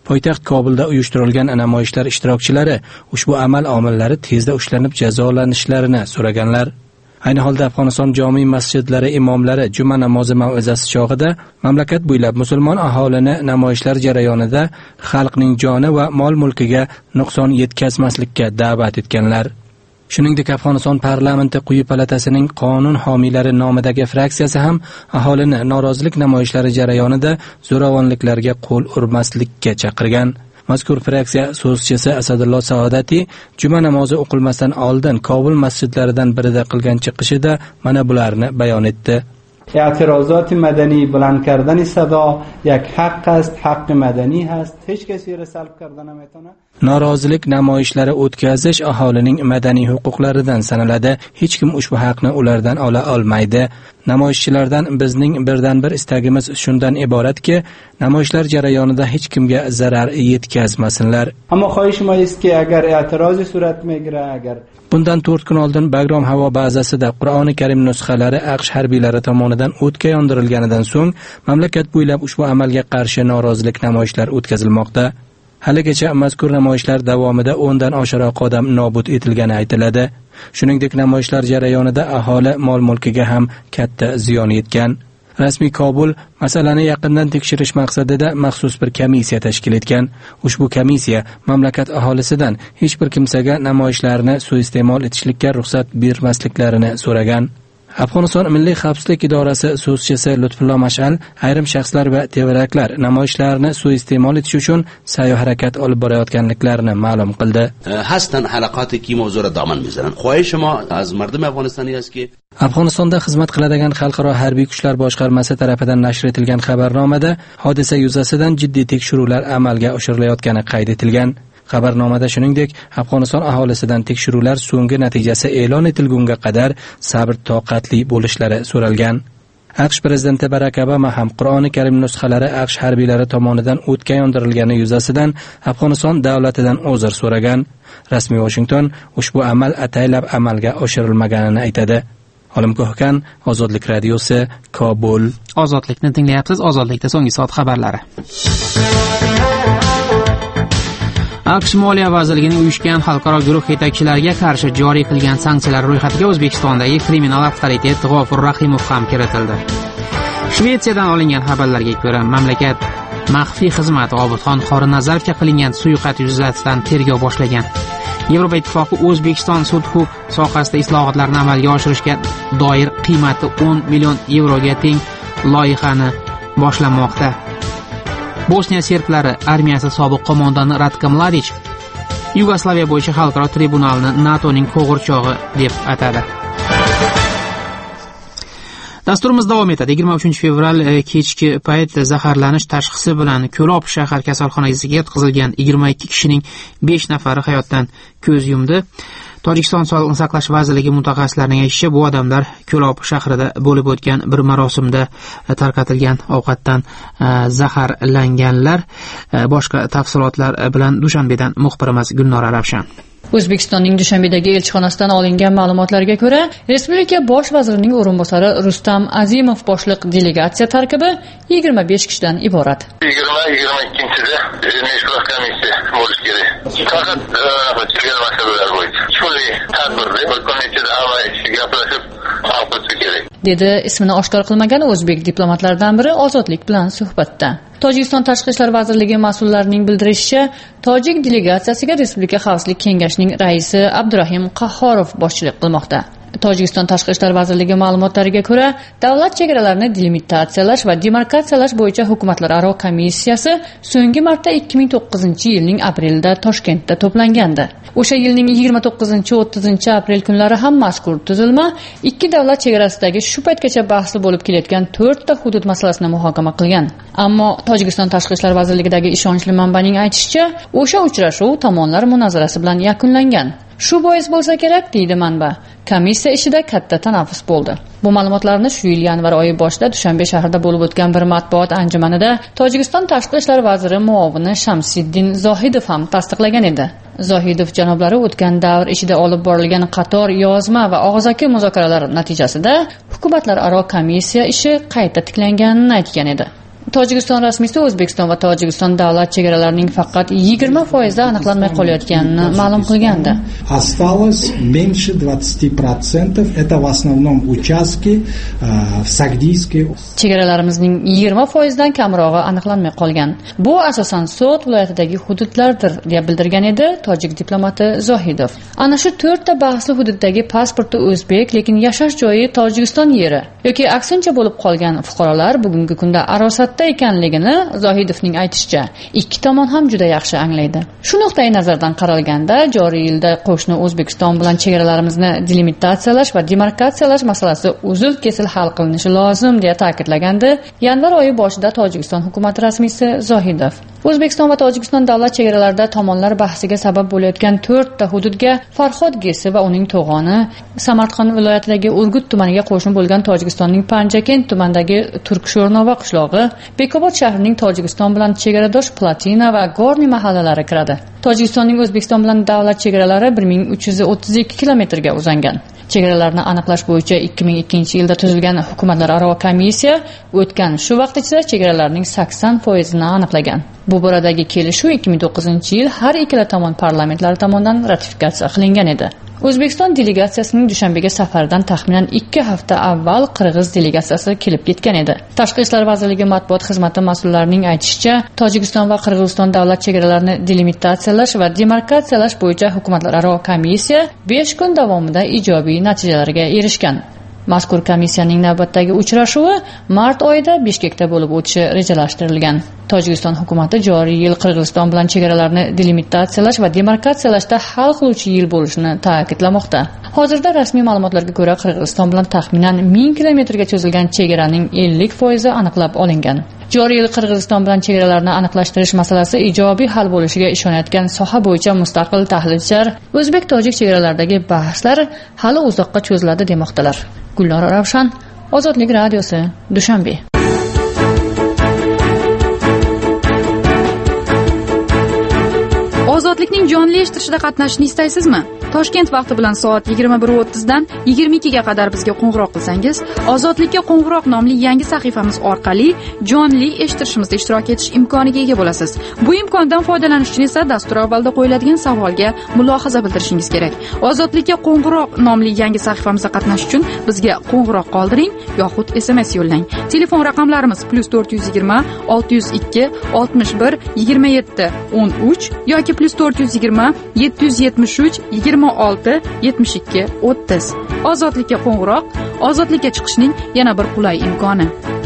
Poytaxt Kobulda uyushtirilgan namoyishlar ishtirokchilari ushbu amal omillari tezda ushlanib jazolanishlarini so'raganlar. Ayni holda Afg'oniston jome masjidlari imomlari juma namozi mav'izasi chog'ida mamlakat bo'ylab musulmon aholini namoyishlar jarayonida xalqning joni va mol-mulkiga nuqson yetkazmaslikka da'vat etganlar. Shuningdek, Afg'oniston parlamenti quyi palatasining qonun homiylari nomidagi fraksiyasi ham aholini norozilik namoyishlari jarayonida zo'ravonliklarga qo'l urmaslikka chaqirgan. Mazkur fraksiya so'zchisi Asadulloh Saodati juma namozi o'qilmasdan oldin Kobul masjidlaridan birida qilgan chiqishida mana bularni bayon etdi. اعتراضات مدنی بلند کردن صدا یک حق است، حق مدنی هست، هیچ کسی را سلب کردن نمیتونه. Norozilik namoyishlari o'tkazish aholining madaniy huquqlaridan sanaladi. Hech kim ushbu haqni ulardan ola olmaydi. Namoyishchilardan bizning birdan bir istagimiz shundan iboratki, namoyishlar jarayonida hech kimga zarar yetkazmasinlar. Ammo xohish ma ist ki agar e'tirozi surat megire, agar Bundan 4 kun oldin Bagram havo bazasida Qur'oni Karim nusxalari AQSh harbiylari tomonidan o'tga yondirilganidan so'ng mamlakat bo'ylab ushbu amalga qarshi norozilik namoyishlar o'tkazilmoqda. Haligacha mazkur namoyishlar davomida 10 dan oshiqroq odam nobud etilgani aytiladi. Shuningdek, namoyishlar jarayonida aholi mol-mulkiga ham katta ziyon yetgan. Rasmiy Kobul masalani yaqindan tekshirish maqsadida maxsus bir komissiya tashkil etgan. Ushbu komissiya mamlakat aholisidan hech bir kimsaga namoyishlarni suiiste'mol etishlikka ruxsat bermasliklarini so'ragan. Afg'oniston Milliy xavfsizlik idorasi so'zchisi Lutfullo Mash'al ayrim shaxslar va tevaraklar namoyishlarni suiiste'mol etish uchun sa'y harakat olib borayotganliklarini ma'lum qildi. هستن حلقاتی که موضوع را دامن میزنن. خواهش ما از مردم افغانستانی است که Afg'onistonda xizmat qiladigan Xalqaro harbiy kuchlar boshqarmasi tomonidan nashr etilgan xabarnomada hodisa yuzasidan jiddiy tekshiruvlar amalga oshirilayotgani qayd etilgan. Xabarnomada shuningdek, Afg'oniston aholisidan tekshiruvlar so'nggi natijasi e'lon etilgunga qadar sabr toqatli bo'lishlari so'ralgan. AQSh prezidenti Barak Obama ham Qur'oni Karim nusxalari AQSh harbiylari tomonidan o'tga yondirilgani yuzasidan Afg'oniston davlatidan uzr so'ragan. Rasmiy Washington ushbu amal ataylab amalga oshirilmaganini aytadi. Olimgohkan, Ozodlik radiosi, Kobul. Ozodlikni tinglayapsiz. Ozodlikda so'nggi soat xabarlari. AQSh Moliya vazirligining uyushgan xalqaro guruh yetakchilariga qarshi joriy qilgan sanksiyalar ro'yxatiga O'zbekistondagi kriminal avtoritet G'ofur Rahimov ham kiritildi. Shvetsiyadan olingan xabarlarga ko'ra, mamlakat maxfiy xizmat Obidxon Qorinazarovga qilingan suiqasd yuzasidan tergov boshlagan. Yevropa Ittifoqi O'zbekiston sud-huquq sohasida islohotlarni amalga oshirishga doir qiymati 10 million yevroga teng loyihani boshlamoqda. Bosniya serblari armiyasi sobiq qo'mondoni Ratko Mladic Yugoslaviya bo'yicha xalqaro tribunalni NATOning qo'g'irchog'i deb atadi. Dasturimiz davom etadi. 23 fevral kechki payt zaharlanish tashxisi bilan Ko'lob shahar kasalxonasiga yetkazilgan 22 kishining 5 nafari hayotdan ko'z yumdi. Tojikiston Sog'liqni saqlash vazirligi mutaxassislarining aytishicha, bu odamlar Ko'lob shahrida bo'lib o'tgan bir marosimda tarqatilgan ovqatdan zaharlanganlar. Boshqa tafsilotlar bilan Dushanbedan muxbirimiz Gulnora Ravshan. O'zbekistonning Dushanbedagi elchixonasidan olingan ma'lumotlarga ko'ra, Respublika bosh vazirining o'rinbosari Rustam Azimov boshliq delegatsiya tarkibi 25 kishidan iborat. 20-22-da meşgul komissiya bo'lishi kerak. Faqat chegara masalalar bo'yicha shunday tadbirda bir komissiyada avval gaplashib hal qilish kerak, dedi ismini oshkor qilmagan o'zbek diplomatlaridan biri Ozodlik bilan suhbatda. Tojikiston Tashqi ishlar vazirligi mas'ullarining bildirishicha, tojik delegatsiyasiga Respublika Xavfsizlik kengashining raisi Abdurahim Qahhorov boshchilik qilmoqda. Tojikiston Tashqi ishlar vazirligi ma'lumotlariga ko'ra, davlat chegaralarini delimitatsiyalash va demarkatsiyalash bo'yicha hukumatlararo komissiyasi so'nggi marta 2009-yilning aprelida Toshkentda to'plangandi. O'sha yilning 29-30 aprel kunlari ham mazkur tuzilma ikki davlat chegarasidagi shu paytgacha bahsli bo'lib kelayotgan 4 ta hudud masalasini muhokama qilgan. Ammo Tojikiston Tashqi ishlar vazirligidagi ishonchli manbaning aytishicha, o'sha uchrashuv tomonlar munozarasi bilan yakunlangan. Shu bois bo'lsa kerak, deydi manba, komissiya ishida katta tanaffus bo'ldi. Bu ma'lumotlarni shu yil yanvar oyi boshida Dushanbe shahrida bo'lib o'tgan bir matbuot anjumanida Tojikiston Tashqi ishlar vaziri muovini Shamsiddin Zohidov ham tasdiqlagan edi. Zohidov janoblari o'tgan davr ichida olib borilgan qator yozma va og'zaki muzokaralar natijasida hukumatlararo komissiya ishi qayta tiklanganini aytgan edi. Tojikiston rasmiysi O'zbekiston va Tojikiston davlat chegaralarining faqat 20% aniqlanmay qolayotganini ma'lum qilgandi. Осталось меньше 20%. Это в основном участки в Сагдийской. Chegaralarimizning 20% dan kamrog'i aniqlanmay qolgan. Bu asosan So'g'd viloyatidagi hududlardir, deb bildirgan edi tojik diplomati Zohidov. Ana shu 4 ta bahsli hududdagi pasporti o'zbek, lekin yashash joyi Tojikiston yeri yoki aksincha bo'lib qolgan fuqarolar bugungi kunda arosatda ekanligini Zohidovning aytishicha, ikki tomon ham juda yaxshi anglaydi. Shu nuqtai nazardan qaralganda, joriy yilda qo'shni O'zbekiston bilan chegaralarimizni delimitatsiyalash va demarkatsiyalash masalasi uzil-kesil hal qilinishi lozim deya ta'kidlagandi yanvar oyi boshida Tojikiston hukumati rasmiysi Zohidov. O'zbekiston va Tojikiston davlat chegaralarida tomonlar bahsiga sabab bo'layotgan 4 ta hududga Farhod Gesi va uning to'g'oni, Samarqand viloyatidagi Urgut tumaniga qo'shni bo'lgan Tojikistonning Panjakent tumanidagi Turksho'rnova qishlog'i, Bekobod shahrining Tojikiston bilan chegaradosh Platina va Gorni mahallalari kiradi. Tojikistonning O'zbekiston bilan davlat chegaralari 1332 kilometrga uzangan. Chegaralarni aniqlash bo'yicha 2002-yilda tuzilgan hukumatlararo komissiya o'tgan shu vaqt ichida chegaralarning 80%ni aniqlagan. Bu boradagi kelishuv 2009-yil har ikkala tomon parlamentlari tomonidan ratifikatsiya qilingan edi. O'zbekiston delegatsiyasining Dushanbega safaridan taxminan 2 hafta avval Qirg'iz delegatsiyasi kelib ketgan edi. Tashqi ishlar vazirligi matbuot xizmati mas'ullarining aytishicha, Tojikiston va Qirg'iziston davlat chegaralarini delimitatsiyalash va demarkatsiyalash bo'yicha hukumatlararo komissiya 5 kun davomida ijobiy natijalarga erishgan. Mazkur komissiyaning navbatdagi uchrashuvi mart oyida Bishkekda bo'lib o'tishi rejalashtirilgan. Tojikiston hukumati joriy yil Qirg'iziston bilan chegaralarni delimitatsiyalash va demarkatsiyalashda hal qiluvchi yil bo'lishini ta'kidlamoqda. Hozirda rasmiy ma'lumotlarga ko'ra Qirg'iziston bilan taxminan 1000 kilometrga cho'zilgan chegaraning 50% aniqlab olingan. Joriy yil Qirg'iziston bilan chegaralarni aniqlashtirish masalasi ijobiy hal bo'lishiga ishonayotgan soha bo'yicha mustaqil tahlilchilar o'zbek-tojik chegaralaridagi bahslar hali uzoqqa cho'ziladi demoqdalar. Gulnora Ravshan, Ozodlik radiosi, Dushanbe. Ozodlikning jonli eshittirishida qatnashishni istaysizmi? Toshkent vaqti bilan soat 21:30 dan 22 ga qadar bizga qo'ng'iroq qilsangiz, Ozodlikka qo'ng'iroq nomli yangi sahifamiz orqali jonli eshittirishimizda ishtirok etish imkoniga ega bo'lasiz. Bu imkondan foydalanish uchun esa dastur avvalida qo'yiladigan savolga mulohaza bildirishingiz kerak. Ozodlikka qo'ng'iroq nomli yangi sahifamizda qatnashish uchun bizga qo'ng'iroq qoldiring yoxud SMS yo'llang. Telefon raqamlarimiz +420 602 61 27 13 yoki +420 773 26 72 30. Ozodlikka qo'ng'iroq, ozodlikka chiqishning yana bir qulay imkoni.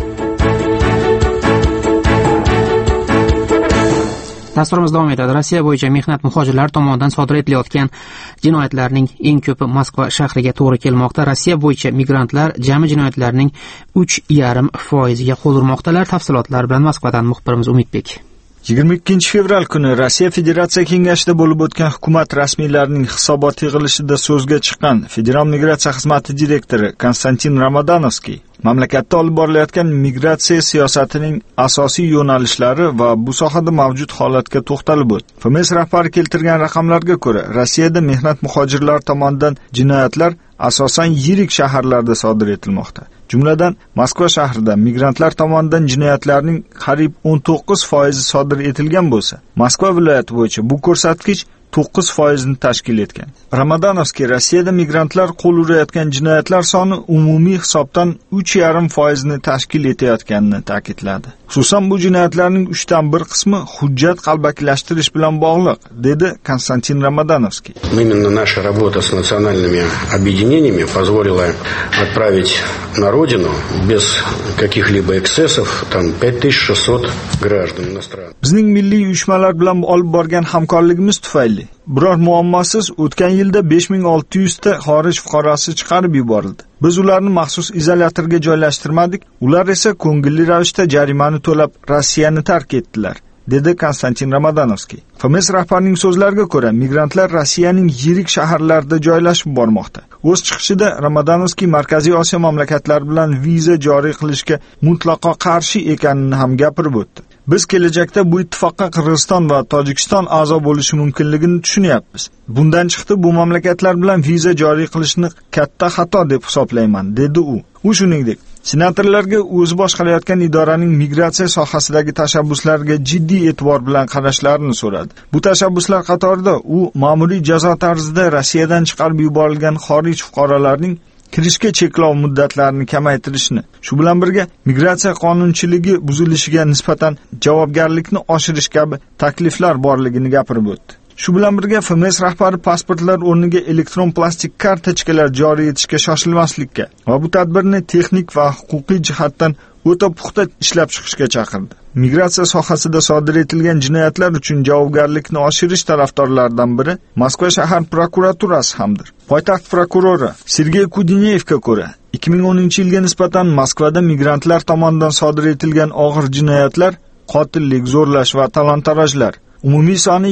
Dasturimiz davom etadi. Rossiya bo'yicha mehnat muhojirlari tomonidan sodir etilayotgan jinoyatlarning eng ko'pi Moskva shahriga to'g'ri kelmoqda. Rossiya bo'yicha migrantlar jami jinoyatlarning 3,5% qo'l urmoqdalar. Tafsilotlar bilan Moskvadan muxbirimiz Umidbek. 22 fevral kuni Rossiya Federatsiya Kengashida bo'lib o'tgan hukumat rasmiylarining hisobot yig'ilishida so'zga chiqqan Federal migratsiya xizmati direktori Konstantin Ramadonovskiy mamlakatda olib borilayotgan migratsiya siyosatining asosiy yo'nalishlari va bu sohada mavjud holatga to'xtalib o'tdi. FMS rahbari keltirgan raqamlarga ko'ra, Rossiyada mehnat muhojirlari tomonidan jinoyatlar asosan yirik shaharlarda sodir etilmoqda. Jumladan, Moskva shahrida migrantlar tomonidan jinoyatlarning qariyb 19% sodir etilgan bo'lsa, Moskva viloyati bo'yicha bu ko'rsatkich 9% ni tashkil etgan. Ramadonovskiy Rossiyada migrantlar qo'l urayotgan jinoyatlar soni umumiy hisobdan 3,5% ni tashkil etayotganini ta'kidladi. Xususan bu jinoyatlarning 3dan 1 qismi hujjat qalbakilashtirish bilan bog'liq, dedi Konstantin Ramadonovskiy. Именно наша работа с национальными объединениями позволила отправить на родину без каких-либо эксцессов там 5600 граждан иностранных. Bizning milliy uyushmalar bilan olib borgan hamkorligimiz tufayli biror muammosiz o'tgan yilda 5600 ta xorij fuqarosi chiqarib yuborildi. Biz ularni maxsus izolyatorga joylashtirmadik, ular esa ko'ngilli ravishda jarimani to'lab Rossiyani tark etdilar, dedi Konstantin Ramadonovskiy. FMS rahbarining so'zlariga ko'ra, migrantlar Rossiyaning yirik shaharlarida joylashib bormoqda. O'z chiqishida Ramadonovskiy Markaziy Osiyo mamlakatlari bilan viza joriy qilishga mutlaqo qarshi ekanini ham gapirib o'tdi. Biz kelajakda bu ittifoqqa Qirg'iziston va Tojikiston a'zo bo'lishi mumkinligini tushunyapmiz. Bundan chiqdi bu mamlakatlar bilan viza joriy qilishni katta xato deb hisoblayman, dedi u. U shuningdek, Senatorlarga o'zi boshqarayotgan idoraning migratsiya sohasidagi tashabbuslariga jiddiy e'tibor bilan qarashlarini so'radi. Bu tashabbuslar qatorida u ma'muriy jazo tarzida Rossiyadan chiqarib yuborilgan xorij fuqarolarning kirishga cheklov muddatlarini kamaytirishni, shu bilan birga migratsiya qonunchiligi buzilishiga nisbatan javobgarlikni oshirish kabi takliflar borligini gapirib o'tdi. Shu bilan birga FMS rahbari pasportlar o'rniga elektron plastik kartochkalar joriy etishga shoshilmaslikka va bu tadbirni texnik va huquqiy jihatdan o'ta puxta ishlab chiqishga chaqirdi. Migratsiya sohasida sodir etilgan jinoyatlar uchun javobgarlikni oshirish tarafdorlaridan biri Moskva shahar prokuraturasi hamdir. Poytaxt prokurori Sergey Kudineyevga ko'ra, 2010-yilga nisbatan Moskvada migrantlar tomonidan sodir etilgan og'ir jinoyatlar, qotillik, zo'rlash va talon-tarojlar umumiy soni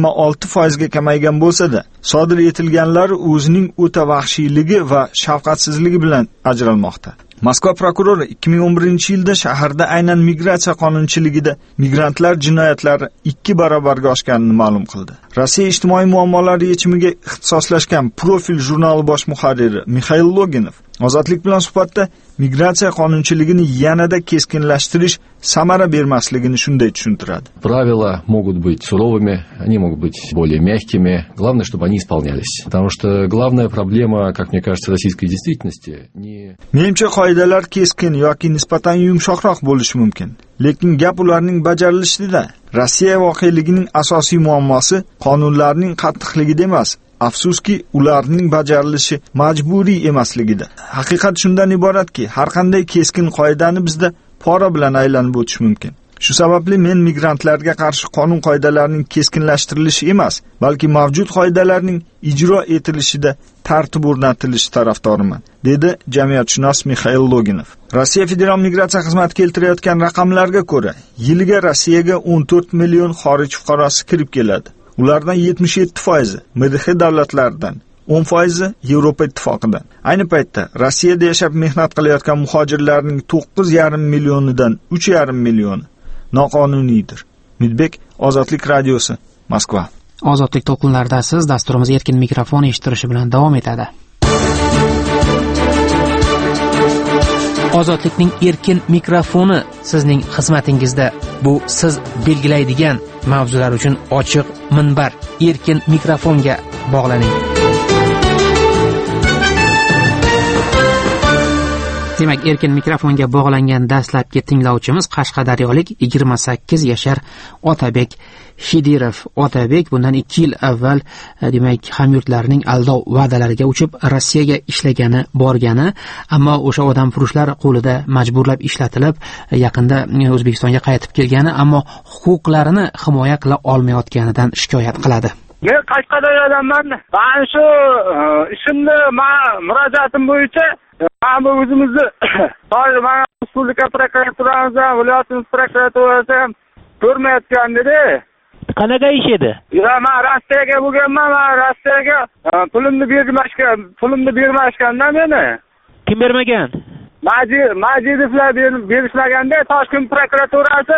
26% ga kamaygan bo'lsa-da, sodir etilganlar o'zining o'ta vahshiyligi va shafqatsizligi bilan ajralmoqda. Moskva prokurori 2011-yilda shaharda aynan migratsiya qonunchiligida migrantlar jinoyatlari 2 barobarga oshganini ma'lum qildi. Rossiya ijtimoiy muammolari yechimiga ixtisoslashgan Profil jurnali bosh muharriri Mikhail Loginov Ozodlik bilan suhbatda migratsiya qonunchiligini yanada keskinlashtirish samara bermasligini shunday tushuntiradi. Правила могут быть суровыми, они могут быть более мягкими. Главное, чтобы они исполнялись. Потому что главная проблема, как мне кажется, российской действительности не... Menimcha qoidalar keskin yoki nisbatan yumshoqroq bo'lishi mumkin. Lekin gap ularning bajarilishida. Rossiya voqealigining asosiy muammosi qonunlarning qattiqligida emas, afsuski ularning bajarilishi majburiy emasligida. Haqiqat shundan iboratki, har qanday keskin qoidani bizda pora bilan aylanib o'tish mumkin. Shu sababli men migrantlarga qarshi qonun qoidalarining keskinlashtirilishi emas, balki mavjud qoidalarning ijro etilishida tartib o'rnatilishi tarafdoriman, dedi jamiyatshunos Mikhail Loginov. Rossiya Federal migratsiya xizmati keltirayotgan raqamlarga ko'ra, yiliga Rossiyaga 14 million xorij fuqarosi kirib keladi. Ulardan 77% MDH davlatlaridan, 10% Yevropa ittifoqidan. Ayni paytda Rossiyada yashab mehnat qilayotgan muhojirlarning 9,5 millionidan 3,5 millioni noqonuniydir. Midbek, Ozodlik radiosi, Moskva. Ozodlik to'lqinlaridasiz. Dasturimiz erkin mikrofon eshittirishi bilan davom etadi. Ozodlikning erkin mikrofoni sizning xizmatingizda. Bu siz belgilaydigan mavzular uchun ochiq minbar. Erkin mikrofonga bog'laning. Demak, erkin mikrofonga bog'langan dastlabki tinglovchimiz Qashqadaryolik 28 yashar Otabek Shidirov. Otabek bundan 2 yil avval demak hamyurtlarining aldov va'dalariga uchib Rossiyaga ishlagani, borgani, ammo o'sha odamfurushlar qo'lida majburlab ishlatilib, yaqinda O'zbekistonga qaytib kelgani, ammo huquqlarini himoya qila olmayotganidan shikoyat qiladi. Men Qashqadaryodanman. Mana shu ishimni murojaatim bo'yicha bu o'zimizni Respublika prokuraturasi, viloyatimiz prokuraturasi ham ko'rmayotgan dedi. Qanaqa ish edi? Men Rossiyaga bo'lganman, Rossiyaga pulimni bermashganda meni. Kim bermagan? Majidovlar berishmaganda Toshkent prokuraturasi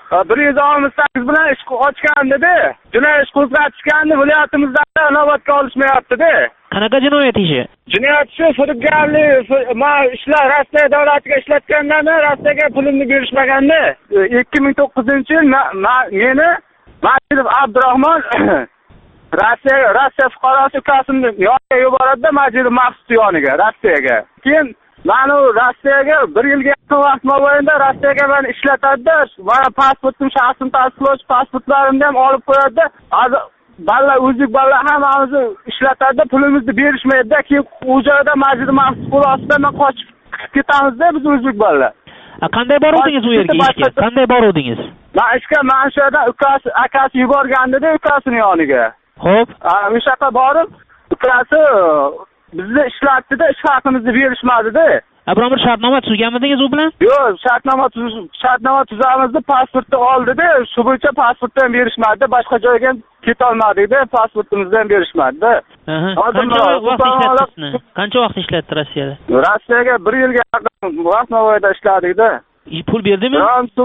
168 bilan ish ochgan dedi. Jinoyat ish qo'zg'atishgandi, viloyatimizda inobatga olishmayapti-da. Qanaqa jinoyat ishi? Jinoyat ishi firibgarlik, ishlar Rossiya davlatiga ishlatgandan Rossiyaga pulimni berishmaganda 2009-yil meni Majidov Abdurahmon Rossiya fuqarosi ukasini yoniga yuboradi, Majidov Maqsud yoniga, Rossiyaga. Keyin mani Rossiyaga 1 yilga yaqin vaqt mobaynida Rossiyaga meni ishlatadi. Mana pasportim, shaxsni tasdiqlovchi pasportlarimni ham olib qo'yadi. Balla o'zbek balla hammamizni ishlatadi, pulimizni berishmaydi. Keyin u joyda Majidov Maqsud qo'lostida men qochib ketamiz-da biz o'zbek balla. Qanday boruvdingiz u yerga ishga? Qanday boruvdingiz? Men ishga mana shu yerda akasi yuborgandi-da, ukasini yoniga. Xo'p, o'sha yoqqa borib, ukasi bizni ishlatdi-da, ish haqimizni berishmadi-da. Biror bir shartnoma tuzganmidingiz u bilan? Yo'q, shartnoma tuzamiz deb pasportni oldi-da, shu bo'yicha pasportni ham berishmadi, boshqa joyga ham keta olmadik-da, pasportimizni ham berishmadi-da. Qancha vaqt ishlatdi Rossiyada? Rossiyaga 1 yilga yaqin vaqt mobaynida ishladik-da. Pul berdimi?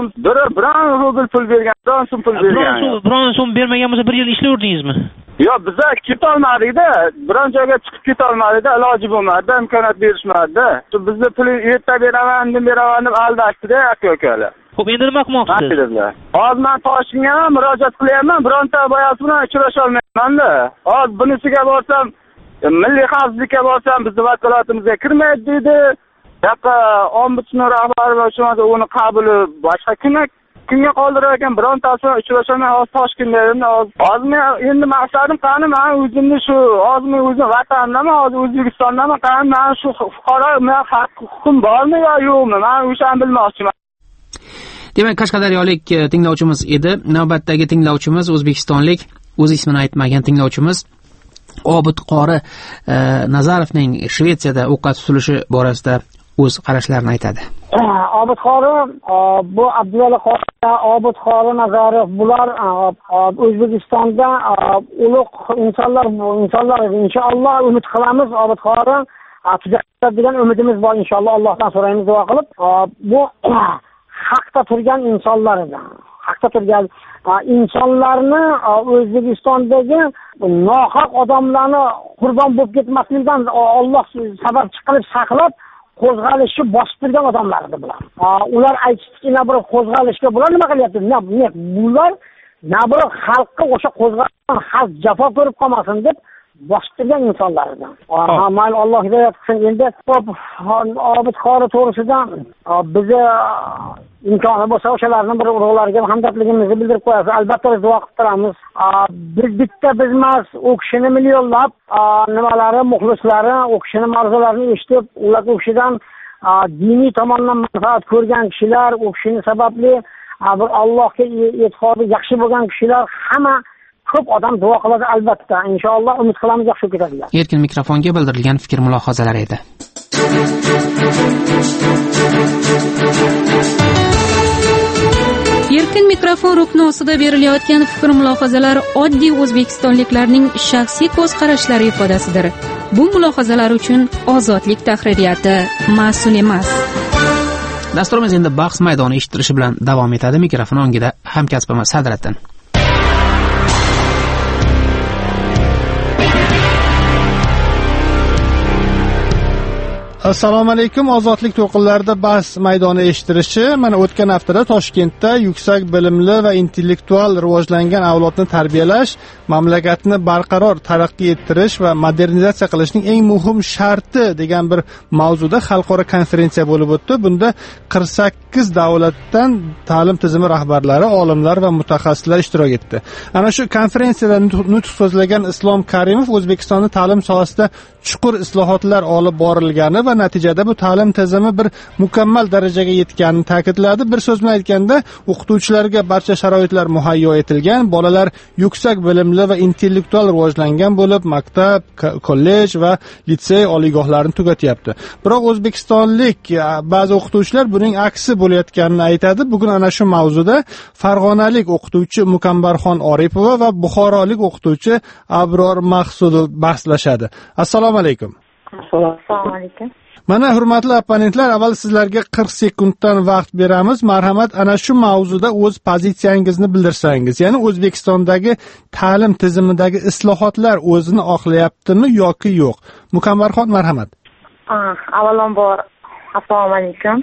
Biron rubl pul bergan, biron so'm pul bergan. Biron so'm bermagan bo'lsa 1 yil ishlayverdingizmi? Yo'q, biz ketolmadik-da. Biron joyga chiqib ketolmadik-da, iloji bo'lmadi, imkoniyat berishmadi. Bizni pul erta beraman, indin beraman deb aldashdi-da aka-ukalar. Xo'p, endi nima qilmoqchisiz? Hozir men Toshkentga ham murojaat qilyapman, bironta boyasi bilan uchrasha olmayman-da. Hozir bunisiga borsam, milliy xavfsizlikka borsam, bizning vakolatimizga kirmaydi dedi. Yo'q, ombudsman rahbari va shunday uni qabuli boshqa kimga qoldirar ekan, birontasi uchrashamay hozir Toshkentda edim. Hozir men endi maqsadim qani, men o'zimni shu, hozir men o'zim vatandaman, hozir O'zbekistondaman, qani men shu fuqaro, men huquqim bormi yo yo'qmi? Men o'shani bilmoqchiman. Demak, qashqadaryolik tinglovchimiz edi. Navbatdagi tinglovchimiz o'zbekistonlik, o'z ismini aytmagan tinglovchimiz Obid qori Nazarovning Shvetsiyada o'qqa tutilishi borasida o'z qarashlarini aytadi. Obid qori, bu Abdulla qori, Obid qori Nazarov, bular O'zbekistonda ulug' insonlar inshaalloh umid qilamiz. Obid qori tuzatadi degan umidimiz bor inshaalloh. Allohdan so'raymiz, duo qilib. Bu haqda turgan insonlar edi. Haqda turgan insonlarni O'zbekistondagi nohaq odamlarni qurbon bo'lib ketmaslikdan Alloh sabab qilib saqlab qo'zg'alishni bosib turgan odamlar edi bular. Ular aytishdiki, bir qo'zg'alishga bular nima qilyapti? Bular bir xalqqa o'sha qo'zg'alishdan xalq jafo ko'rib qolmasin deb bosib turgan insonlar edi. Mayli, Alloh hidoyat qilsin. Endi Obid qori to'g'risida bizni imkoni bo'lsa o'shalarni bir urug'larga hamdardligimizni bildirib qo'yasiz. Albatta biz duo qilib turamiz. Biz bitta biz emas, u kishini millionlab nimalari, muxlislari u kishini ma'ruzalarini eshitib, ular u kishidan diniy tomondan manfaat ko'rgan kishilar, u kishini sababli bir Allohga e'tiqodi yaxshi bo'lgan kishilar hamma ko'p odam duo qiladi albatta. Inshaalloh umid qilamiz yaxshi ketadilar. Erkin mikrofonga bildirilgan fikr mulohazalar edi. Erkin mikrofon rukni ostida berilayotgan fikr mulohazalar oddiy o'zbekistonliklarning shaxsiy ko'z qarashlari ifodasidir. Bu mulohazalar uchun ozodlik tahririyati mas'ul emas. Dasturimiz endi bahs maydoni eshittirishi bilan davom etadi. Mikrofon ongida hamkasbimiz Sadrattin. Assalomu alaykum. Ozodlik to'qinlarida bahs maydoni eshittirishi. Mana o'tgan haftada Toshkentda yuksak bilimli va intellektual rivojlangan avlodni tarbiyalash, mamlakatni barqaror taraqqiy ettirish va modernizatsiya qilishning eng muhim sharti degan bir mavzuda xalqaro konferensiya bo'lib o'tdi. Bunda 48 davlatdan ta'lim tizimi rahbarlari, olimlar va mutaxassislar ishtirok etdi. Ana shu konferensiyada nutq so'zlagan Islom Karimov O'zbekistonda ta'lim sohasida chuqur islohotlar olib borilgani va natijada bu ta'lim tizimi bir mukammal darajaga yetganini ta'kidladi. Bir so'z bilan aytganda, o'qituvchilarga barcha sharoitlar muhayyo etilgan, bolalar yuksak bilimli va intellektual rivojlangan bo'lib, maktab, kollej va litsey oliygohlarini tugatyapti. Biroq o'zbekistonlik ba'zi o'qituvchilar buning aksi bo'layotganini aytadi. Bugun ana shu mavzuda farg'onalik o'qituvchi Mukambarxon Oripova va buxorolik o'qituvchi Abror Maqsudov bahslashadi. Assalomu alaykum. Assalomu alaykum. Mana hurmatli opponentlar, avval sizlarga 40 sekunddan vaqt beramiz. Marhamat, ana shu mavzuda o'z pozitsiyangizni bildirsangiz. Ya'ni O'zbekistondagi ta'lim tizimidagi islohotlar o'zini oqlayaptimi yoki yo'q? Mukambarxon, marhamat. Avvalambor assalomu alaykum.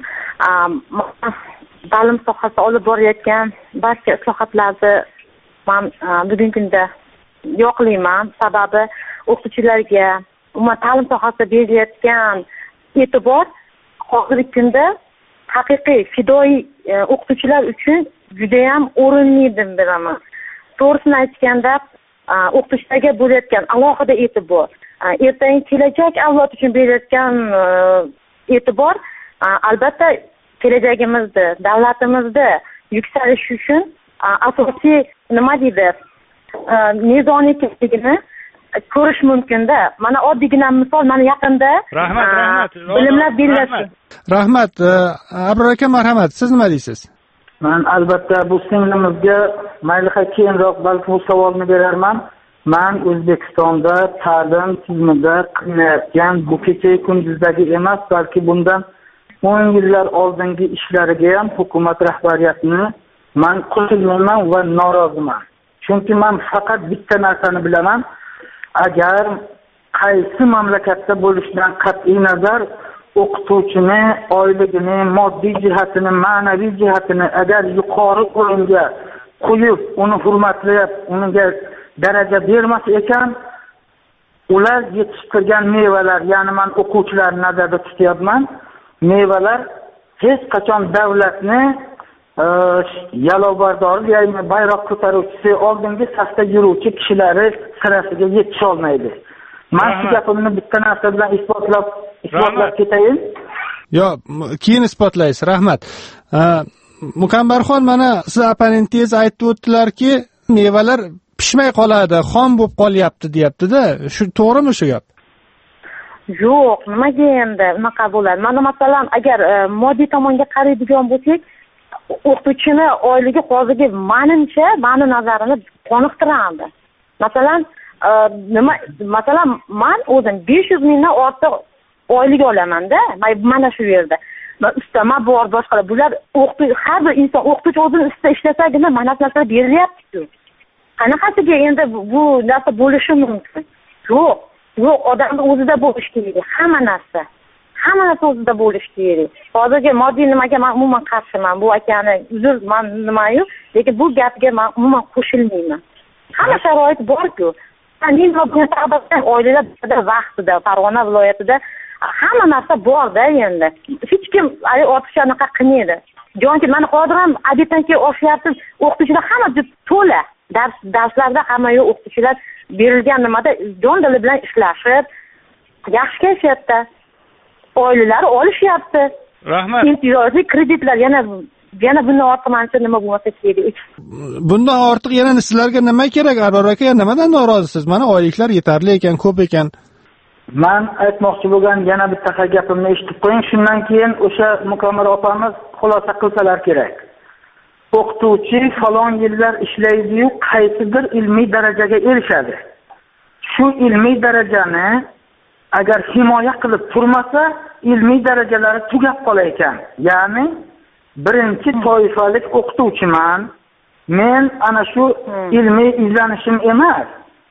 Ta'lim sohasida olib borayotgan barcha islohotlarni men bugungi kunda yo'qlayman. Sababi o'qituvchilarga umuman ta'lim sohasida berilayotgan e'tibor hozirgi kunda haqiqiy fidoyi o'qituvchilar uchun juda ham o'rinli deb bilaman. To'g'risini aytganda, o'qituvchilarga bo'layotgan alohida e'tibor, ertangi kelajak avlod uchun berilayotgan e'tibor albatta kelajagimizni, davlatimizni yuksalishi uchun asosiy nima deydi, mezoniyligini ko'rish mumkin-da. Mana oddiygina misol, mana yaqinda bilimlar berilyapti. Rahmat. Abror aka, marhamat. Siz nima deysiz? Men albatta bu singlimizga mayli keyinroq balki bu savolni berarman. Men O'zbekistonda ta'lim tizimida qilinayotgan bu kecha kunduzdagi emas, balki bundan 10 yillar oldingi ishlariga ham hukumat rahbariyatini men qo'shilmayman va noroziman. Chunki men faqat bitta narsani bilaman. Agar qaysi mamlakatda bo'lishidan qat'iy nazar o'qituvchini oyligini, moddiy jihatini, ma'naviy jihatini agar yuqori o'ringa qo'yib, uni hurmatlab, unga daraja bermas ekan, ular yetishtirgan mevalar, ya'ni men o'quvchilarni nazarda tutyapman, mevalar hech qachon davlatni yalovbardori, ya'ni bayroq ko'taruvchisi, oldingi safda yuruvchi kishilari sirasiga yetisha olmaydi. Men shu gapimni bitta narsa bilan isbotlab ketayin. Yo, keyin isbotlaysiz. Rahmat. Mukambarxon, mana siz opponentingiz aytib o'tdilarki, mevalar pishmay qoladi, xom bo'lib qolyapti deyapti-da. Shu to'g'rimi shu gap? Yo'q, nimaga endi unaqa bo'ladi? Mana masalan, agar moddiy tomonga qaraydigan bo'lsak, o'qituvchini oyligi hozirgi menimcha, meni nazarimda qoniqtiradi. Masalan, masalan, men o'zim 500 mingdan ortiq oylik olaman-da, mana shu yerda. Ustama bor, boshqalar. Bular har bir inson o'qituvchi o'zini ustida ishlasagina mana shu narsa berilyapti-ku. Qanaqasiga endi bu narsa bo'lishi mumkin? Yo'q, odamni o'zida bo'lish kerak. Hamma narsa o'zida bo'lish kerak. Hozirgi moddiy nimaga men umuman qarshiman. Bu akani uzr, men nima-yu, lekin bu gapga men umuman qo'shilmayman. Hamma sharoit bor-ku. Men oilalar vaqtida Farg'ona viloyatida hamma narsa bor-da endi. Hech kim ortiqcha anaqa qilmaydi. Jonki meni hozir ham abitanki oshyapti, o'qituvchilar hamma to'la. Darslarda hamma o'qituvchilar berilgan nimada jon dili bilan ishlashib, yaxshi kayfiyatda oilalari olishyapti. Rahmat. Imtiyozli kreditlar yana bundan ortiq mancha nima bo'lmasa kerak. Bundan ortiq yana sizlarga nima kerak, Abror aka? Nimadan norozisiz? Mana oyliklar yetarli ekan, ko'p ekan. Men aytmoqchi bo'lgan yana bitta gapimni eshitib qo'ying, shundan keyin o'sha Mukammal opamiz xulosa qilsalar kerak. O'qituvchi falon yillar ishlaydi-yu, qaysidir ilmiy darajaga erishadi. Shu ilmiy darajani agar himoya qilib turmasa, ilmiy darajalari tugab qolar ekan. Ya'ni birinchi toifalik o'qituvchiman. Men ana shu ilmiy izlanishim emas.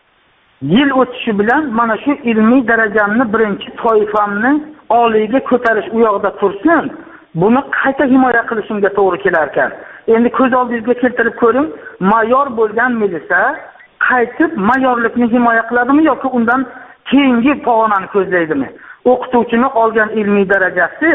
Yil o'tishi bilan mana shu ilmiy darajamni birinchi toifamni oliyga ko'tarish u yoqda tursin. Buni qayta himoya qilishimga to'g'ri kelar ekan. Endi ko'z oldingizga keltirib ko'ring, mayor bo'lgan milisa qaytib mayorlikni himoya qiladimi yoki undan keyingi pog'onani ko'zlaydimi? O'qituvchini olgan ilmiy darajasi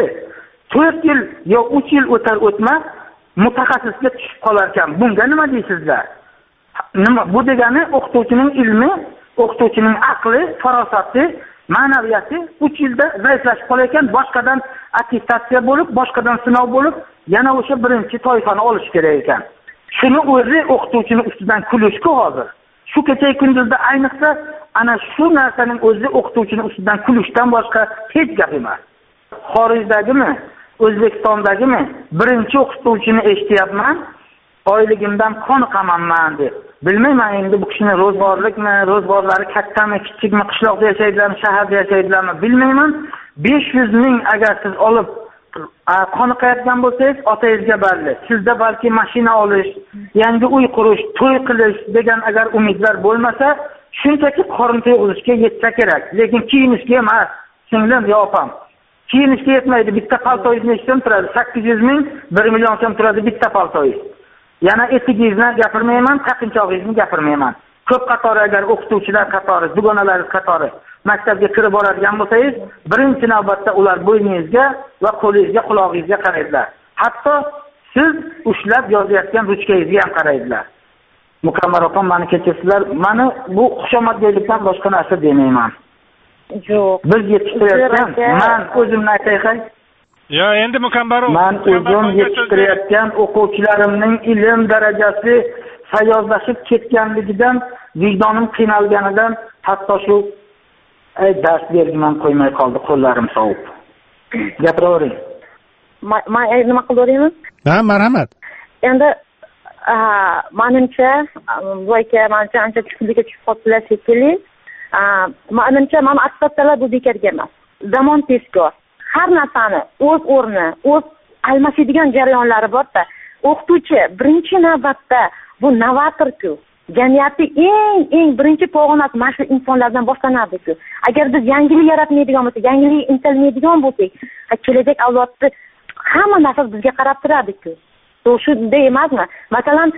4 yil yo 3 yil o'tar-o'tmas mutaxassisga tushib qolar ekan. Bunga nima deysizlar? Nima bu degani? O'qituvchining ilmi, o'qituvchining aqli, farosati, ma'naviyati 3 yilda zaiflashib qolar ekan, boshqadan attestatsiya bo'lib, boshqadan sinov bo'lib, yana o'sha birinchi toifani olish kerak ekan. Shuni o'zi o'qituvchining ustidan kulishku hozir. Shu kecha kunduzda ayniqsa ana shu narsaning o'zi o'qituvchining ustidan kulishdan boshqa hech gap emas. Xorijdagimi, O'zbekistondagimi birinchi o'qituvchini eshityapman, oyligimdan qoniqaman deb. Bilmayman endi bu kishini ro'zg'orlari kattami, kichikmi, qishloqda yashaydilarmi, shaharda yashaydilarmi bilmayman. 500 ming agar siz olib qoniqayotgan bo'lsangiz, otangizga balli. Sizda balki mashina olish, yangi uy qurish, to'y qilish degan agar umidlar bo'lmasa, shunchaki qorin to'yg'izishga yetsa kerak. Lekin kiyinishga emas, singlim yo opam. Kiyinishga yetmaydi. Bitta paltoyingiz nechdan turadi? 800 ming, 1 million so'm turadi bitta paltoyingiz. Yana etigingizni gapirmayman, taqinchog'ingizni gapirmayman. Ko'p qatori agar o'qituvchilar qatori, dugonalaringiz qatori maktabga kirib boradigan bo'lsangiz, birinchi navbatda ular bo'yningizga va qo'lingizga, qulog'ingizga qaraydilar. Hatto siz ushlab yozayotgan ruchkangizga ham qaraydilar. Mukammal opam, meni kechirsizlar, meni bu xushomadgo'ylikdan boshqa narsa demayman. Yo'q. Biz yetishtirayotgan, men o'zimni aytay. Yo, endi Mukammal men o'zim yetishtirayotgan o'quvchilarimning ilm darajasi sayozlashib ketganligidan, vijdonim qiynalganidan hatto shu dars bergim qo'ymay qoldi, qo'llarim sovib. Gapiravering. Men nima qilaveraymi? Ha, marhamat. Endi menimcha bu aka ancha tushkunlikka tushib qoldilar shekilli. Menimcha mana attestatsiyalar bu bekarga emas. Zamon tezkor. har narsani o'z o'rni, o'z almashadigan jarayonlari borda. O'qituvchi birinchi navbatda bu novator-ku. Jamiyatda eng birinchi pog'onasi mana shu insonlardan boshlanadi-ku. Agar biz yangilik yaratmaydigan bo'lsak, yangilik intilmaydigan bo'lsak, kelajak avlodni hamma narsa bizga qarab turadi-ku. Shunday emasmi? Masalan,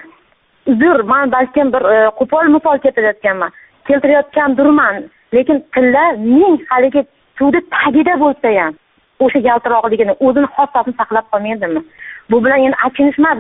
men balkim bir qo'pol misol keltirayotgandirman, lekin tilla ming haligi suvni tagida bo'lsa ham o'sha yaltiroqligini, o'zini xossasini saqlab qolmaydimi? Bu bilan endi achinish emas,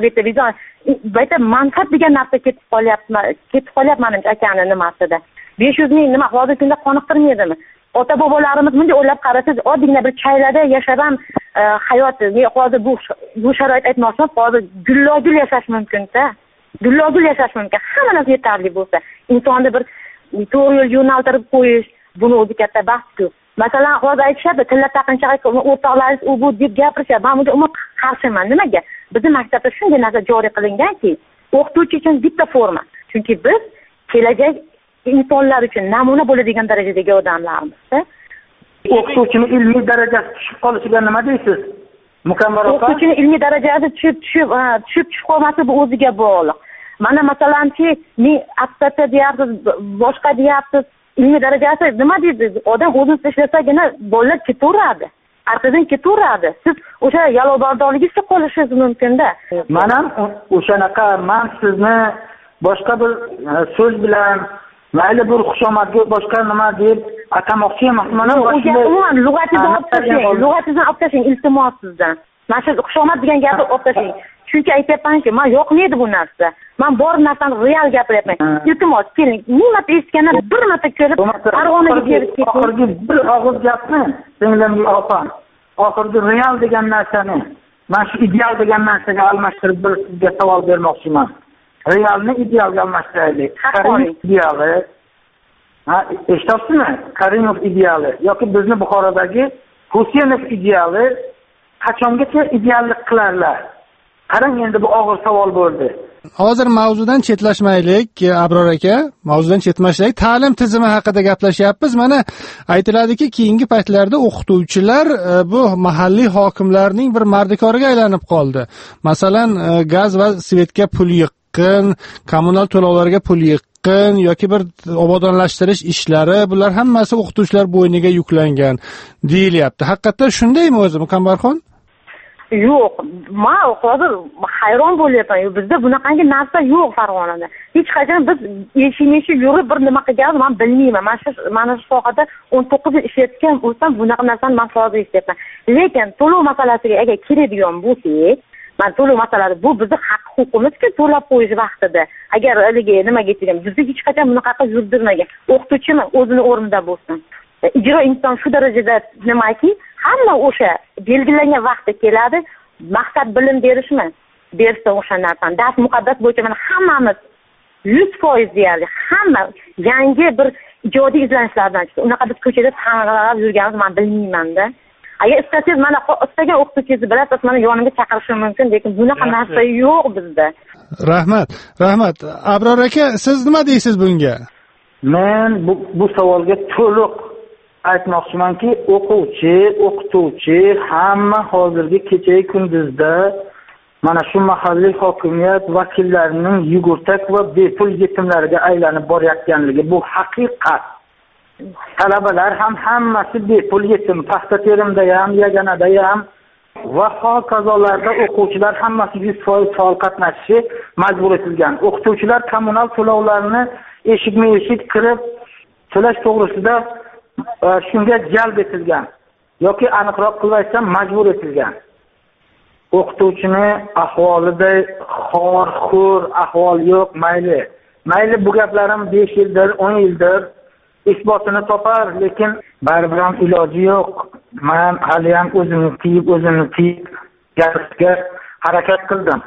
bitta manfaat degan narsa ketib qolyapti menimcha akani nimasida. 500 ming nima hozirgi kunda qoniqtirmaydimi? Ota bobolarimiz bunday o'ylab qarasangiz, oddiygina bir chaylada yashab ham hayot, hozir bu sharoit aytmoqchiman, hozir gullogul yashash mumkin-da. Gullogul yashash mumkin. Hamma narsa yetarli bo'lsa, insonni bir to'g'ri yo'lga yo'naltirib qo'yish, buni o'zi katta baxt-ku. Masalan, hozir aytishadi, tilla taqinchoq o'rtoqlaringiz u bu deb gapirishadi. Men bunga umuman qarshiman. Nimaga? Bizning maktabda shunday narsa joriy qilinganki, o'qituvchi uchun bitta forma. Chunki biz kelajak insonlar uchun namuna bo'ladigan darajadagi odamlarmiz. O'qituvchining ilmiy darajasi tushib qolishiga nima deysiz? Mukammal opa. O'qituvchining ilmiy darajasi tushib qolmasi bu o'ziga bog'liq. Mana masalanki, men attestatsiya deyapsiz, boshqa deyapsiz. Ilmiy darajasi nima deydi? Odam o'zini ishlasagina bolalar ketaveradi. Artadan ketaveradi. Siz o'sha yalobardorligingizga qolishingiz mumkin-da. Men ham o'shanaqa, men sizni boshqa bir so'z bilan mayli bir xushomadga boshqa nima deb atamoqchi emasman. Umuman lug'atingizni olib tashlang, iltimos sizdan. Mana shu xushomad degan gapni olib tashlang. Chunki aytyapmanki, men yoqmaydi bu narsa. Men bor narsani real gapiryapman. Iltimos, keling, ming marta eshitgandan bir marta ko'rib, Farg'onaga berib keting. Oxirgi bir og'iz gapni, singlimga opam, oxirgi real degan narsani, men shu ideal degan narsaga almashtirib bir sizga savol bermoqchiman. Realni idealga almashtiraylik. Karimov ideali. Eshityapsizmi? Karimov ideali yoki bizni Buxorodagi Husenov ideali qachongacha ideallik qilarlar? Qarang, endi bu og'ir savol bo'ldi. Hozir mavzudan chetlashmaylik, Abror aka, mavzudan chetmashlaylik. Ta'lim tizimi haqida gaplashyapmiz. Mana aytiladiki, keyingi paytlarda o'qituvchilar bu mahalliy hokimlarning bir mardikoriga aylanib qoldi. Masalan, gaz va svetga pul yiqqin, kommunal to'lovlarga pul yiqqin yoki bir obodonlashtirish ishlari, bular hammasi o'qituvchilar bo'yniga yuklangan deyilyapti. Haqiqatdan shundaymi o'zi, Mukambarxon? Yo'q, men hozir hayron bo'lyapman. Bizda bunaqangi narsa yo'q Farg'onada. Hech qachon biz eshik yurib bir nima qilganimizni men bilmayman. Mana shu sohada 19 yil ishlayotgan bo'lsam, bunaqa narsani men hozir eshityapman. Lekin to'lov masalasiga agar kiradigan bo'lsak, men to'lov masalasi bu bizning haq-huquqimizga to'lab qo'yish vaqtida. Agar haligi nimaga kelgan, bizda hech qachon bunaqa yurdirmagan. O'qituvchimi o'zini o'rnida bo'lsin. Ijro inson shu darajada nimaki, hamma o'sha belgilangan vaqtda keladi. Maqsad bilim berishmi? Bersa o'sha narsani. Dars muqaddas bo'yicha mana hammamiz 100% deyarli hamma yangi bir ijodiy izlanishlardan chiqdi. Unaqa biz ko'chada tang'alab yurganimiz men bilmayman-da. Agar istasangiz mana istagan o'qituvchingizni bilasiz, mana yonimga chaqirishim mumkin, lekin bunaqa narsa yo'q bizda. Rahmat. Abror aka, siz nima deysiz bunga? Men bu savolga to'liq aytmoqchimanki, o'qituvchi hamma hozirgi kecha kunduzda mana shu mahalliy hokimiyat vakillarining yugurtak va bepul yetimlariga aylanib borayotganligi bu haqiqat. Talabalar ham hammasi bepul yetim, paxta terimda ham, yaganada ham va hokazolarda o'quvchilar hammasi 100% faol qatnashishi majbur etilgan. O'qituvchilar kommunal to'lovlarini eshik kirib to'lash to'g'risida shunga jalb etilgan yoki aniqroq qilib aytsam majbur etilgan. O'qituvchini ahvolida xor ahvol yo'q, mayli bu gaplarim 5 yildir, 10 yildir isbotini topar, lekin baribir ham iloji yo'q. Men hali ham o'zimni tiyib gapirishga harakat qildim.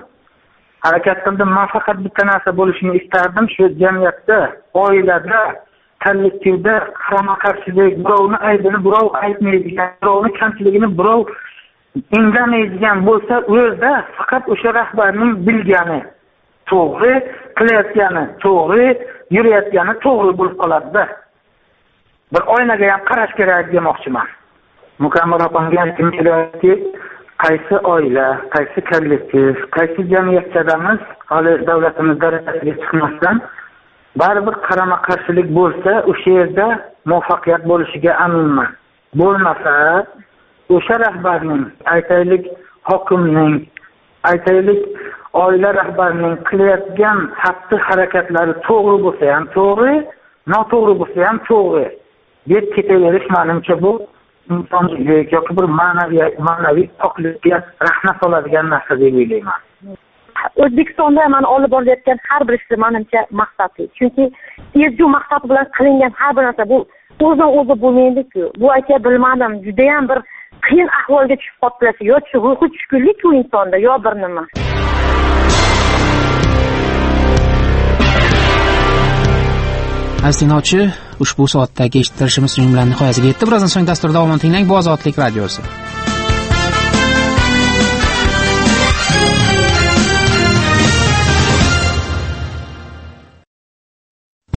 Men faqat bitta narsa bo'lishini istardim, shu jamiyatda, oilada, kollektivda qarama-qarshilik, birovni aybini birov aytmaydigan, birovni kamchiligini birov indamaydigan bo'lsa, o'zda faqat o'sha rahbarning bilgani to'g'ri, qilayotgani to'g'ri, yurayotgani to'g'ri bo'lib qoladi-da. Bir oynaga ham qarash kerak demoqchiman. Mukammal opamga aytgim keladiki, qaysi oila, qaysi kollektiv, qaysi jamiyatchadamiz hali davlatimiz darajasiga chiqmasdan baribir qarama qarshilik bo'lsa, o'sha yerda muvaffaqiyat bo'lishiga aminman. Bo'lmasa, o'sha rahbarning, aytaylik hokimning, aytaylik oila rahbarining qilayotgan xatti harakatlari to'g'ri bo'lsa ham to'g'ri, noto'g'ri bo'lsa ham to'g'ri deb ketaverish menimcha bu insonlik yoki bir ma'naviy poklikka rahna soladigan narsa deb o'ylayman. O'zbekistonda mana olib borilayotgan har bir ish menimcha maqsadli. Chunki ezgu maqsad bilan qilingan har bir narsa bu o'zidan o'zi bo'lmaydi-ku. Bu aka bilmadim, juda ham bir qiyin ahvolga tushib qoliblar. Yo ruhiy tushkunlik u insonda, yo bir nima. Aziz tinglovchi, ushbu soatdagi eshittirishimiz jumlaning nihoyasiga yetdi. Birozdan so'ng dastur davomini tinglang. Bu Ozodlik radiosi.